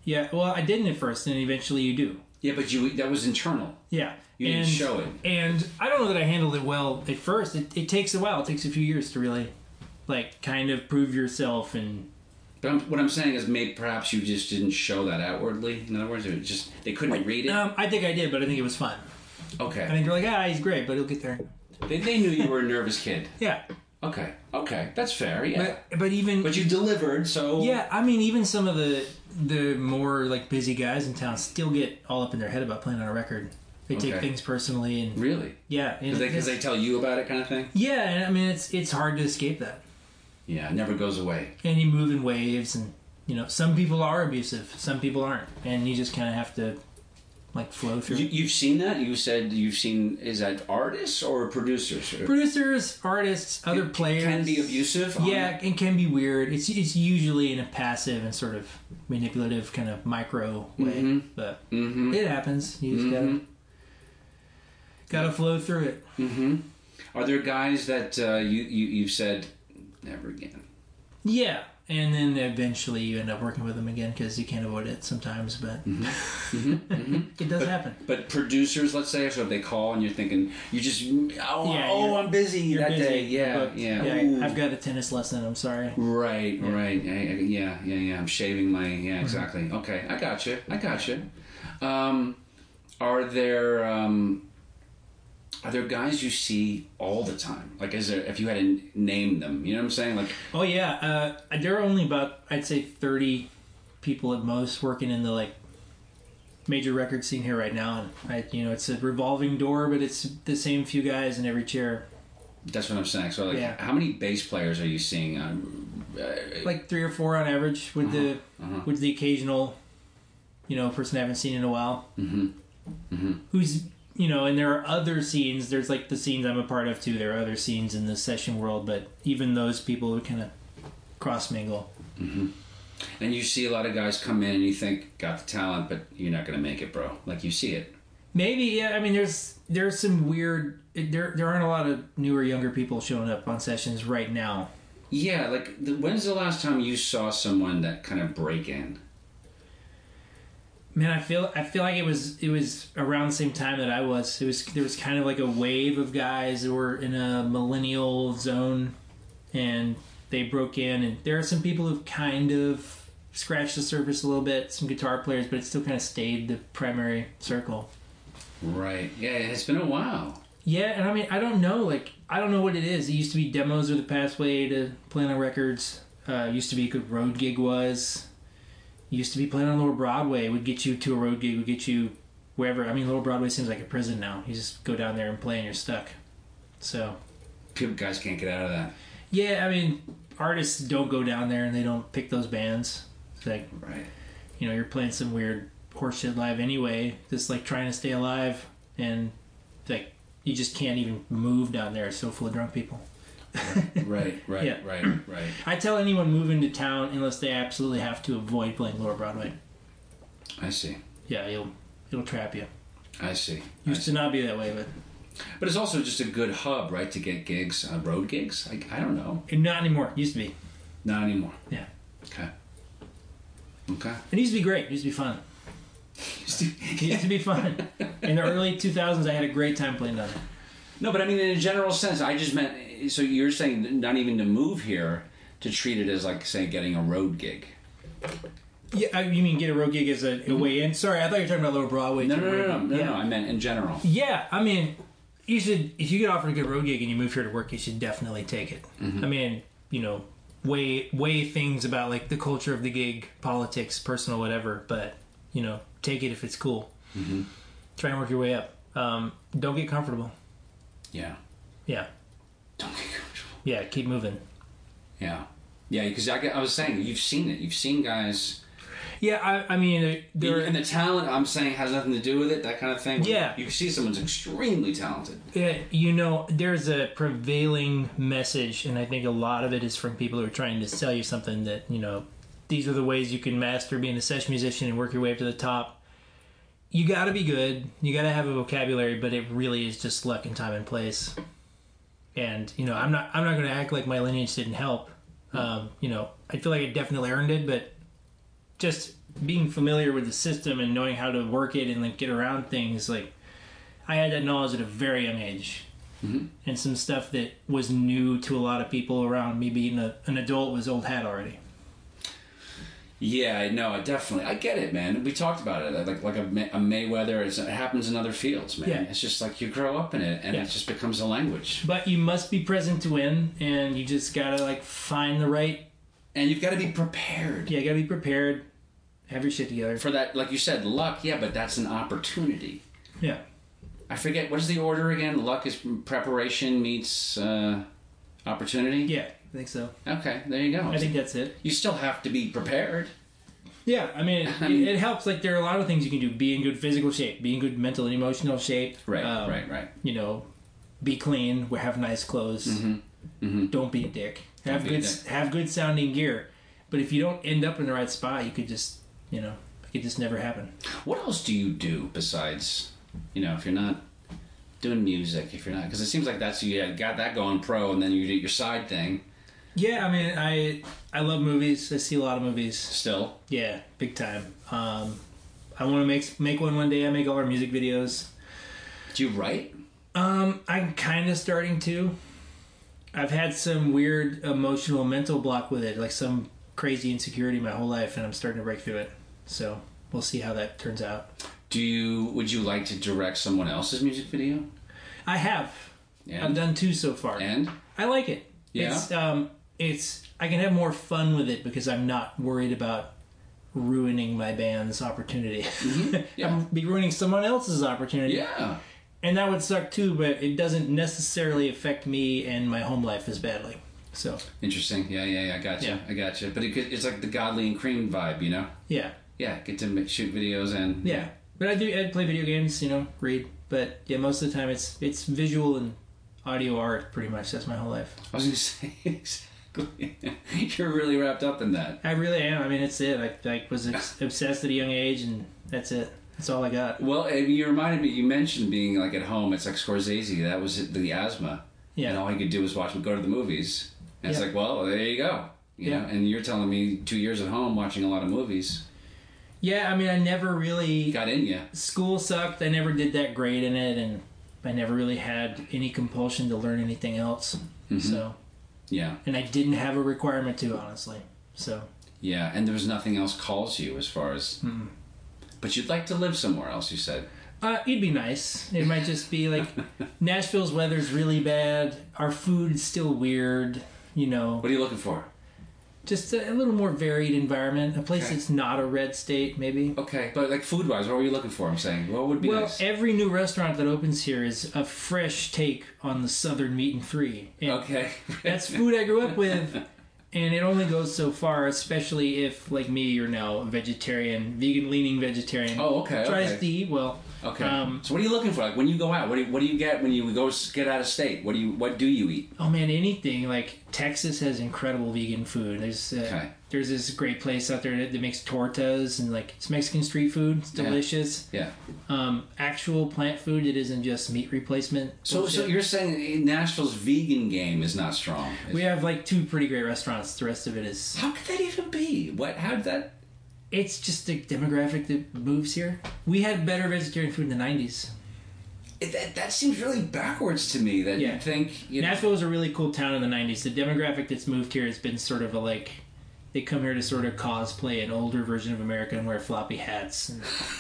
K: Yeah, well, I didn't at first, and eventually you do.
C: Yeah, but that was internal.
K: Yeah.
C: You didn't show it.
K: And I don't know that I handled it well at first. It takes a while. It takes a few years to really, like, kind of prove yourself. And
C: But what I'm saying is maybe perhaps you just didn't show that outwardly. In other words, it just they couldn't read it.
K: I think I did, but I think it was fun.
C: Okay.
K: I think they're like, he's great, but he'll get there.
C: They knew you were a nervous kid.
K: Yeah.
C: Okay, that's fair. Yeah,
K: but you
C: delivered. So
K: yeah, I mean, even some of the more like busy guys in town still get all up in their head about playing on a record. They take things personally and
C: really,
K: yeah,
C: because they tell you about it, kind of thing.
K: Yeah, and I mean, it's hard to escape that.
C: Yeah, it never goes away.
K: And you move in waves, and some people are abusive, some people aren't, and you just kind of have to like flow through.
C: You've seen that? You said you've seen. Is that artists or producers?
K: Producers, artists, other players
C: can be abusive.
K: Yeah, it can be weird. It's usually in a passive and sort of manipulative kind of micro way, but it happens. You just gotta flow through it.
C: Are there guys that you've said never again? Yeah.
K: And then eventually you end up working with them again because you can't avoid it sometimes, but it does happen.
C: But producers, let's say, so if they call and you're thinking, I'm busy that
K: busy,
C: day. Yeah.
K: I've got a tennis lesson, I'm sorry.
C: Right. Yeah. I'm shaving my, exactly. Okay, I got you. Are there guys you see all the time? Like, if you had to name them, you know what I'm saying? Like,
K: oh yeah, there are only about, I'd say 30 people at most working in the like major record scene here right now, and it's a revolving door, but it's the same few guys in every chair.
C: That's what I'm saying. So, like, how many bass players are you seeing?
K: Like 3 or 4 on average, with the occasional, person I haven't seen in a while, who's. And there are other scenes. There's like the scenes I'm a part of too. There are other scenes in the session world, but even those people would kind of cross mingle.
C: And you see a lot of guys come in and you think, got the talent, but you're not going to make it, bro. Like, you see it.
K: Maybe, yeah. I mean, there's some weird. There aren't a lot of newer, younger people showing up on sessions right now.
C: Yeah, like when's the last time you saw someone that kind of break in?
K: Man, I feel like it was around the same time that I was. There was kind of like a wave of guys that were in a millennial zone, and they broke in. And there are some people who've kind of scratched the surface a little bit. Some guitar players, but it still kind of stayed the primary circle.
C: Right. Yeah, it's been a while.
K: Yeah, and I mean, I don't know. Like, I don't know what it is. It used to be demos were the path way to playing on records. Used to be a good road gig was. Used to be playing on Lower Broadway. Would get you to a road gig. Would get you wherever. I mean, Lower Broadway seems like a prison now. You just go down there and play and you're stuck. So
C: guys can't get out of that.
K: Yeah, I mean, artists don't go down there and they don't pick those bands. It's like,
C: right.
K: You're playing some weird horseshit live anyway. Just like trying to stay alive, and like you just can't even move down there. It's so full of drunk people.
C: Right.
K: I tell anyone moving to town, unless they absolutely have to, avoid playing Lower Broadway.
C: I see.
K: Yeah, it'll trap you.
C: I see.
K: Used to not be that way,
C: but it's also just a good hub, right, to get gigs, road gigs. I don't know.
K: Not anymore. Used to be.
C: Not anymore.
K: Yeah.
C: Okay.
K: It used to be great. It used to be fun. It used to be fun. In the early 2000s, I had a great time playing down there.
C: No, but I mean, in a general sense, I just meant. So you're saying not even to move here, to treat it as like, say, getting a road gig.
K: Yeah, you mean get a road gig as a way in? Sorry, I thought you were talking about Lower Broadway.
C: No. I meant in general.
K: Yeah, I mean, you should. If you get offered a good road gig and you move here to work, you should definitely take it. I mean, weigh things about like the culture of the gig, politics, personal, whatever. But take it if it's cool. Try and work your way up. Don't get comfortable.
C: Yeah. Don't get comfortable.
K: Yeah, keep moving.
C: Yeah, because I was saying, you've seen it. You've seen guys.
K: Yeah, I mean,
C: and the talent, I'm saying, has nothing to do with it, that kind of thing.
K: Yeah.
C: You see someone's extremely talented.
K: Yeah, there's a prevailing message, and I think a lot of it is from people who are trying to sell you something that, these are the ways you can master being a session musician and work your way up to the top. You gotta be good. You gotta have a vocabulary, but it really is just luck and time and place. And I'm not going to act like my lineage didn't help. I feel like I definitely earned it, but just being familiar with the system and knowing how to work it and like get around things, like I had that knowledge at a very young age. Mm-hmm. And some stuff that was new to a lot of people around me being an adult was old hat already.
C: Yeah, no, definitely. I get it, man. We talked about it. Like a Mayweather, it happens in other fields, man. Yeah. It's just like you grow up in it, and it just becomes a language.
K: But you must be present to win, and you just gotta like find the right.
C: And you've got to be prepared.
K: Yeah, you gotta be prepared. Have your shit together
C: for that. Like you said, luck. Yeah, but that's an opportunity.
K: Yeah.
C: I forget what is the order again. Luck is preparation meets opportunity.
K: Yeah. I think so.
C: Okay, there you go.
K: I think that's it.
C: You still have to be prepared.
K: Yeah, I mean, it helps. Like, there are a lot of things you can do. Be in good physical shape. Be in good mental and emotional shape.
C: Right, right.
K: You know, be clean. Have nice clothes. Mm-hmm. Mm-hmm. Don't be a dick. Have good sounding gear. But if you don't end up in the right spot, you could just, it could just never happen.
C: What else do you do besides, if you're not doing music, because it seems like that's, you got that going pro, and then you do your side thing.
K: Yeah, I mean, I love movies. I see a lot of movies.
C: Still?
K: Yeah, big time. I want to make one day. I make all our music videos.
C: Do you write?
K: I'm kind of starting to. I've had some weird emotional mental block with it, like some crazy insecurity my whole life, and I'm starting to break through it. So we'll see how that turns out. Would you like to direct someone else's music video? I have. And? I've done 2 so far. And? I like it. Yeah. I can have more fun with it because I'm not worried about ruining my band's opportunity. Mm-hmm. Yeah. I'm be ruining someone else's opportunity. Yeah. And that would suck too, but it doesn't necessarily affect me and my home life as badly. So interesting. Yeah. I gotcha. Yeah. I gotcha. But it's like the Godley and Cream vibe, Yeah. Yeah. Get to shoot videos and yeah. But I play video games, read. But yeah, most of the time it's visual and audio art, pretty much. That's my whole life. I was going to say, exactly. You're really wrapped up in that. I really am. I mean, it's it. I was obsessed at a young age, and that's it. That's all I got. Well, you reminded me, you mentioned being like at home. It's like Scorsese. That was the asthma. Yeah. And all he could do was go to the movies. And it's like, well, there you go. You know? And you're telling me 2 years at home watching a lot of movies. Yeah, I mean, I never really... got in you. School sucked. I never did that great in it, and I never really had any compulsion to learn anything else. Mm-hmm. So... yeah. And I didn't have a requirement to, honestly. So... yeah, and there was nothing else calls you as far as... mm-mm. But you'd like to live somewhere else, you said. It'd be nice. It might just be like... Nashville's weather's really bad. Our food's still weird, What are you looking for? Just a little more varied environment. A place that's not a red state, maybe. Okay. But like food-wise, what were you looking for, I'm saying? What would be nice? Well, every new restaurant that opens here is a fresh take on the Southern meat and free. And okay. That's food I grew up with, and it only goes so far, especially if, like me, you're now a vegetarian, vegan-leaning vegetarian. Oh, okay. Tries to eat well. Okay. So what are you looking for? Like when you go out, what do you get when you go get out of state? What do you eat? Oh man, anything. Like Texas has incredible vegan food. There's this great place out there that makes tortas and like it's Mexican street food. It's delicious. Yeah. Actual plant food. It isn't just meat replacement. So you're saying Nashville's vegan game is not strong? We have like 2 pretty great restaurants. The rest of it is. How could that even be? How did that? It's just the demographic that moves here. We had better vegetarian food in the 90s. That seems really backwards to me. That you'd think... Nashville was a really cool town in the 90s. The demographic that's moved here has been sort of they come here to sort of cosplay an older version of America and wear floppy hats.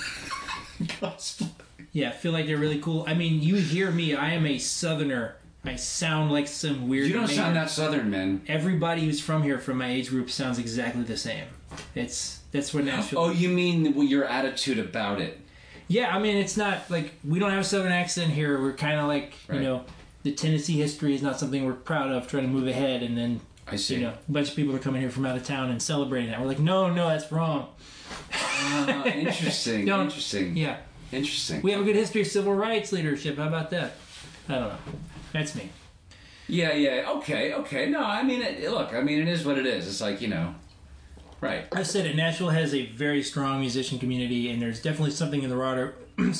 K: Cosplay. Yeah, feel like they're really cool. I mean, you hear me. I am a Southerner. I sound like some weird... You don't sound that Southern, man. Everybody who's from here, from my age group, sounds exactly the same. That's what Nashville... Oh, you mean your attitude about it? Yeah, I mean, it's not like... We don't have a Southern accent here. We're kind of like, the Tennessee history is not something we're proud of, trying to move ahead, and then, I see. A bunch of people are coming here from out of town and celebrating that. We're like, no, that's wrong. Interesting. Interesting. Yeah. Interesting. We have a good history of civil rights leadership. How about that? I don't know. That's me. Yeah. Okay. No, I mean, it is what it is. It's like, right. I've said it. Nashville has a very strong musician community, and there's definitely something in the water,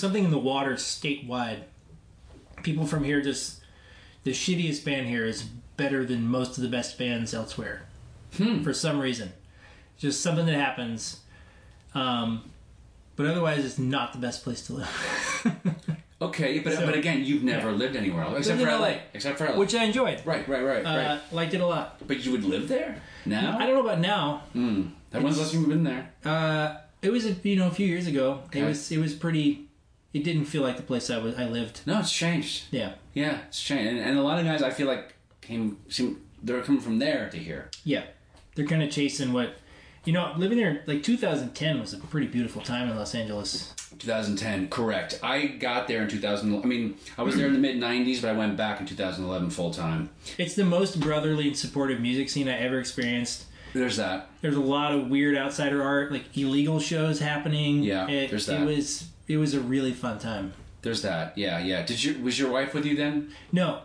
K: statewide. People from here just... The shittiest band here is better than most of the best bands elsewhere. For some reason. Just something that happens. But otherwise, it's not the best place to live.
C: Okay, but again, you've never lived anywhere else except for LA. Except for LA,
K: which I enjoyed.
C: Right.
K: Liked it a lot.
C: But you would live there now?
K: I don't know about now.
C: When's the last time you've been there?
K: It was a few years ago.
C: Okay.
K: It was pretty. It didn't feel like the place I lived.
C: No, it's changed.
K: Yeah,
C: it's changed, and a lot of guys I feel like they're coming from there to here.
K: Yeah, they're kind of chasing what. Living there, like 2010 was a pretty beautiful time in Los Angeles.
C: 2010, correct. I got there in 2000. I mean, I was there in the mid 90s, but I went back in 2011 full time.
K: It's the most brotherly and supportive music scene I ever experienced.
C: There's that.
K: There's a lot of weird outsider art, like illegal shows happening.
C: Yeah, there's that.
K: It was a really fun time.
C: There's that. Yeah. Was your wife with you then?
K: No.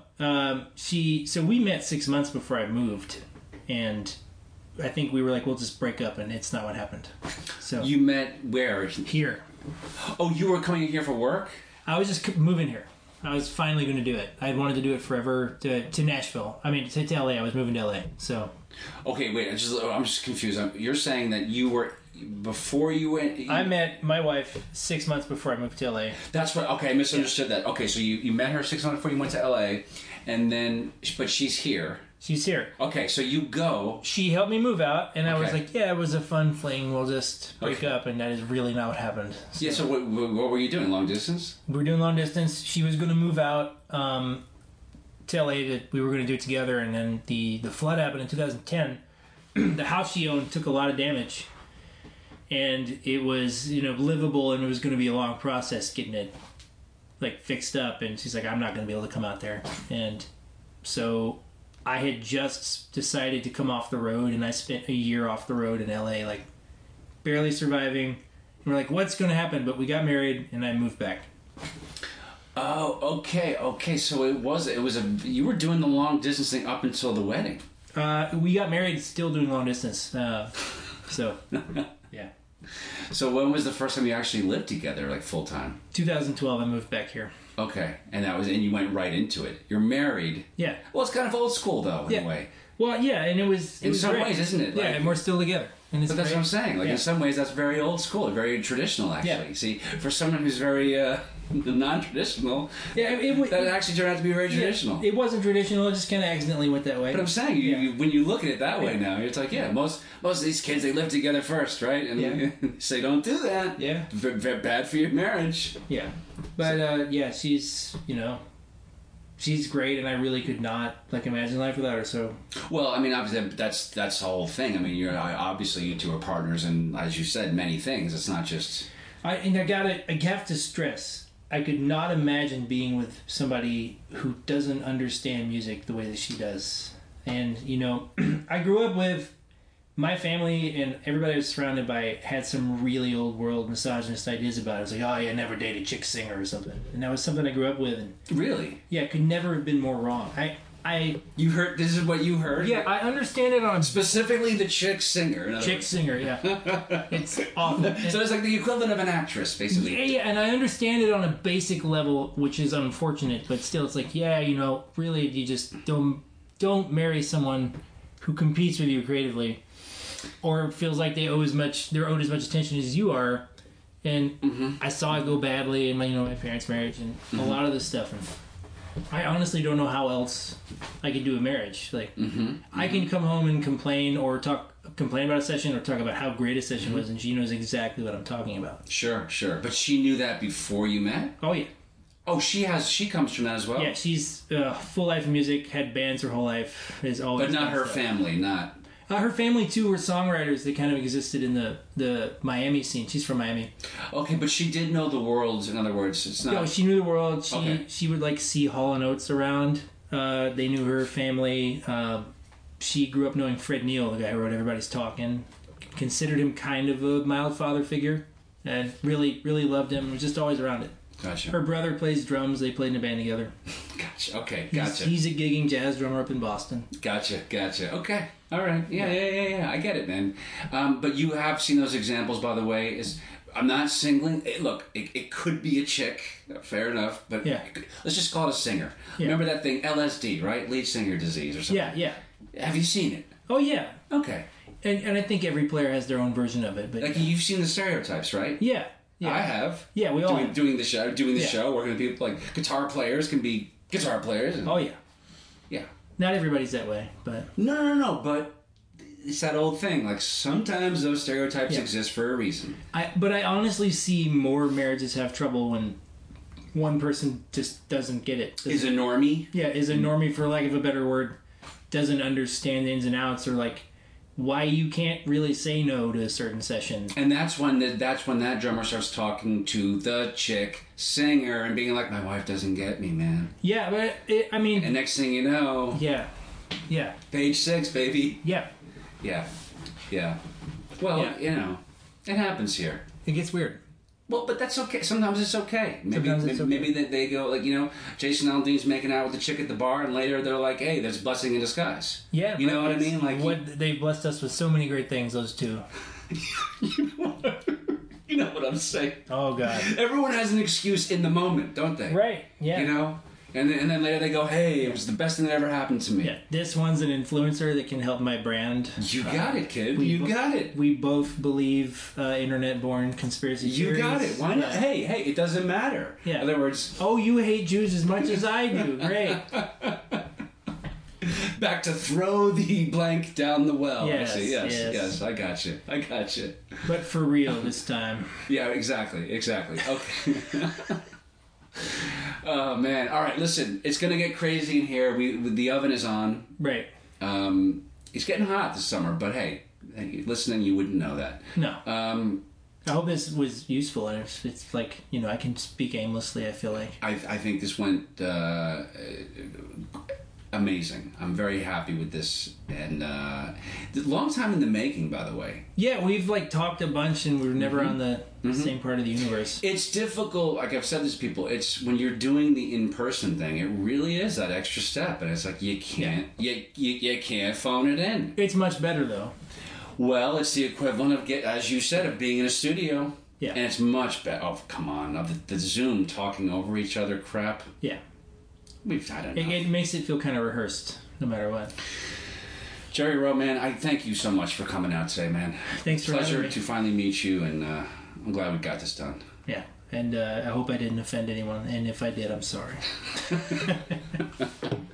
K: So we met 6 months before I moved, and I think we were like, we'll just break up, and it's not what happened. So
C: you met where?
K: Here.
C: Oh, you were coming here for work?
K: I was just moving here. I was finally going to do it. I had wanted to do it forever to Nashville. I mean, to LA. I was moving to LA. So.
C: Okay, wait. I'm just confused. You're saying that you were before you went.
K: I met my wife 6 months before I moved to LA.
C: That's what. Okay, I misunderstood that. Okay, so you met her 6 months before you went to LA, and then but she's here.
K: She's here.
C: Okay, so you go.
K: She helped me move out, and I was like, yeah, it was a fun fling. We'll just break up, and that is really not what happened. So,
C: yeah, so what were you doing? Long distance?
K: We were doing long distance. She was going to move out to LA. We were going to do it together, and then the flood happened in 2010. The house she owned took a lot of damage, and it was livable, and it was going to be a long process getting it fixed up. And she's like, I'm not going to be able to come out there, and so I had just decided to come off the road, and I spent a year off the road in LA, barely surviving. And we're like, what's going to happen? But we got married, and I moved back.
C: Oh, okay. So you were doing the long distance thing up until the wedding.
K: We got married still doing long distance. So, yeah.
C: So when was the first time you actually lived together, full time?
K: 2012, I moved back here.
C: Okay, and you went right into it. You're married.
K: Yeah.
C: Well, it's kind of old school though, in a way.
K: Well, yeah, and it was
C: in some
K: great.
C: ways, isn't it?
K: Yeah, and we're still together. And
C: but that's what I'm saying. In some ways, that's very old school, very traditional, actually.
K: Yeah.
C: See, for someone who's very non-traditional, that actually turned out to be very traditional.
K: It wasn't traditional; it just kind of accidentally went that way.
C: But I'm saying, when you look at it that way now, it's like, most of these kids, they live together first, right? And they say, don't do that.
K: Yeah.
C: Bad for your marriage.
K: Yeah. But, she's great, and I really could not imagine life without her. So,
C: well, I mean, obviously that's the whole thing. I mean, obviously you two are partners, and as you said, many things. It's not just. I
K: have to stress, I could not imagine being with somebody who doesn't understand music the way that she does. And I grew up with my family, and everybody I was surrounded by had some really old world misogynist ideas about it. It was like, oh, yeah, never date a chick singer or something. And that was something I grew up with. And
C: really?
K: Yeah, it could never have been more wrong.
C: You heard, this is what you heard?
K: Yeah, I understand it on...
C: Specifically the chick singer.
K: Chick singer, yeah. It's awful.
C: So it's like the equivalent of an actress, basically.
K: Yeah, and I understand it on a basic level, which is unfortunate, but still it's like, really, you just don't marry someone who competes with you creatively, or feels like they're owed as much attention as you are. And I saw it go badly in my parents' marriage and a lot of this stuff. And I honestly don't know how else I could do a marriage. I can come home and complain about a session or talk about how great a session was, and she knows exactly what I'm talking about.
C: Sure. But she knew that before you met?
K: Oh, yeah.
C: Oh, she comes from that as well?
K: Yeah, she's full life in music, had bands her whole life. But
C: not her family, not...
K: her family, too, were songwriters that kind of existed in the Miami scene. She's from Miami.
C: Okay, but she did know the world, in other words. It's not...
K: No, she knew the world. She would, see Hall & Oates around. They knew her family. She grew up knowing Fred Neil, the guy who wrote Everybody's Talking. Considered him kind of a mild father figure. And really, really loved him. Was just always around it.
C: Gotcha.
K: Her brother plays drums. They played in a band together.
C: Gotcha. Okay, gotcha.
K: He's a gigging jazz drummer up in Boston.
C: Gotcha. Okay. All right. Yeah. I get it, man. But you have seen those examples, by the way. I'm not singling. Look, it could be a chick. Fair enough. But let's just call it a singer. Yeah. Remember that thing, LSD, right? Lead singer disease or something.
K: Yeah.
C: Have you seen it?
K: Oh, yeah.
C: Okay.
K: And I think every player has their own version of it. But
C: like you've seen the stereotypes, right?
K: Yeah.
C: I have.
K: Yeah, we all have.
C: doing the show. We're going to be like guitar players can be guitar players.
K: Oh yeah.
C: Yeah.
K: Not everybody's that way, but
C: no. But it's that old thing. Like sometimes those stereotypes exist for a reason.
K: But I honestly see more marriages have trouble when one person just doesn't get it.
C: Is a normie?
K: Yeah, is a normie, for lack of a better word, doesn't understand the ins and outs, or like why you can't really say no to a certain session.
C: And that's when that drummer starts talking to the chick singer and being like, my wife doesn't get me, man.
K: Yeah, but I mean...
C: And next thing you know...
K: Yeah.
C: Page 6, baby.
K: Yeah. Well,
C: you know, it happens here.
K: It gets weird.
C: Well, but that's okay. Sometimes it's okay.
K: Maybe
C: they go, like, you know, Jason Aldean's making out with the chick at the bar, and later they're like, hey, there's blessing in disguise.
K: Yeah.
C: You know what I mean? Like
K: they've blessed us with so many great things, those two.
C: You know what I'm saying?
K: Oh, God.
C: Everyone has an excuse in the moment, don't they?
K: Right, yeah.
C: You know? And then later they go, hey, it was the best thing that ever happened to me.
K: Yeah, this one's an influencer that can help my brand.
C: You got it, kid. You got it.
K: We both believe internet-born conspiracy theories.
C: You got it. Why not? Yeah. Hey, it doesn't matter.
K: Yeah.
C: In other words...
K: Oh, you hate Jews as much as I do. Great.
C: Back to throw the blank down the well.
K: Yes.
C: I got you.
K: But for real this time.
C: Yeah, exactly. Okay. Oh man! All right, listen. It's gonna get crazy in here. The oven is on.
K: Right.
C: It's getting hot this summer, but hey, listening, you wouldn't know that.
K: No. I hope this was useful, and it's like, you know, I can speak aimlessly. I feel like
C: I think this went amazing. I'm very happy with this, and long time in the making, by the way.
K: Yeah, we've like talked a bunch, and we were never on the same part of the universe.
C: It's difficult. Like I've said this to people, it's when you're doing the in-person thing, it really is that extra step, and it's like you can't you can't phone it in.
K: It's much better though.
C: Well, it's the equivalent of as you said, of being in a studio.
K: Yeah,
C: and it's much better. Oh, come on, the Zoom talking over each other crap.
K: Yeah.
C: We've had enough.
K: It makes it feel kind of rehearsed, no matter what.
C: Jerry Rowe, man, I thank you so much for coming out today, man.
K: Thanks for having me.
C: Pleasure to finally meet you, and I'm glad we got this done.
K: Yeah, and I hope I didn't offend anyone, and if I did, I'm sorry.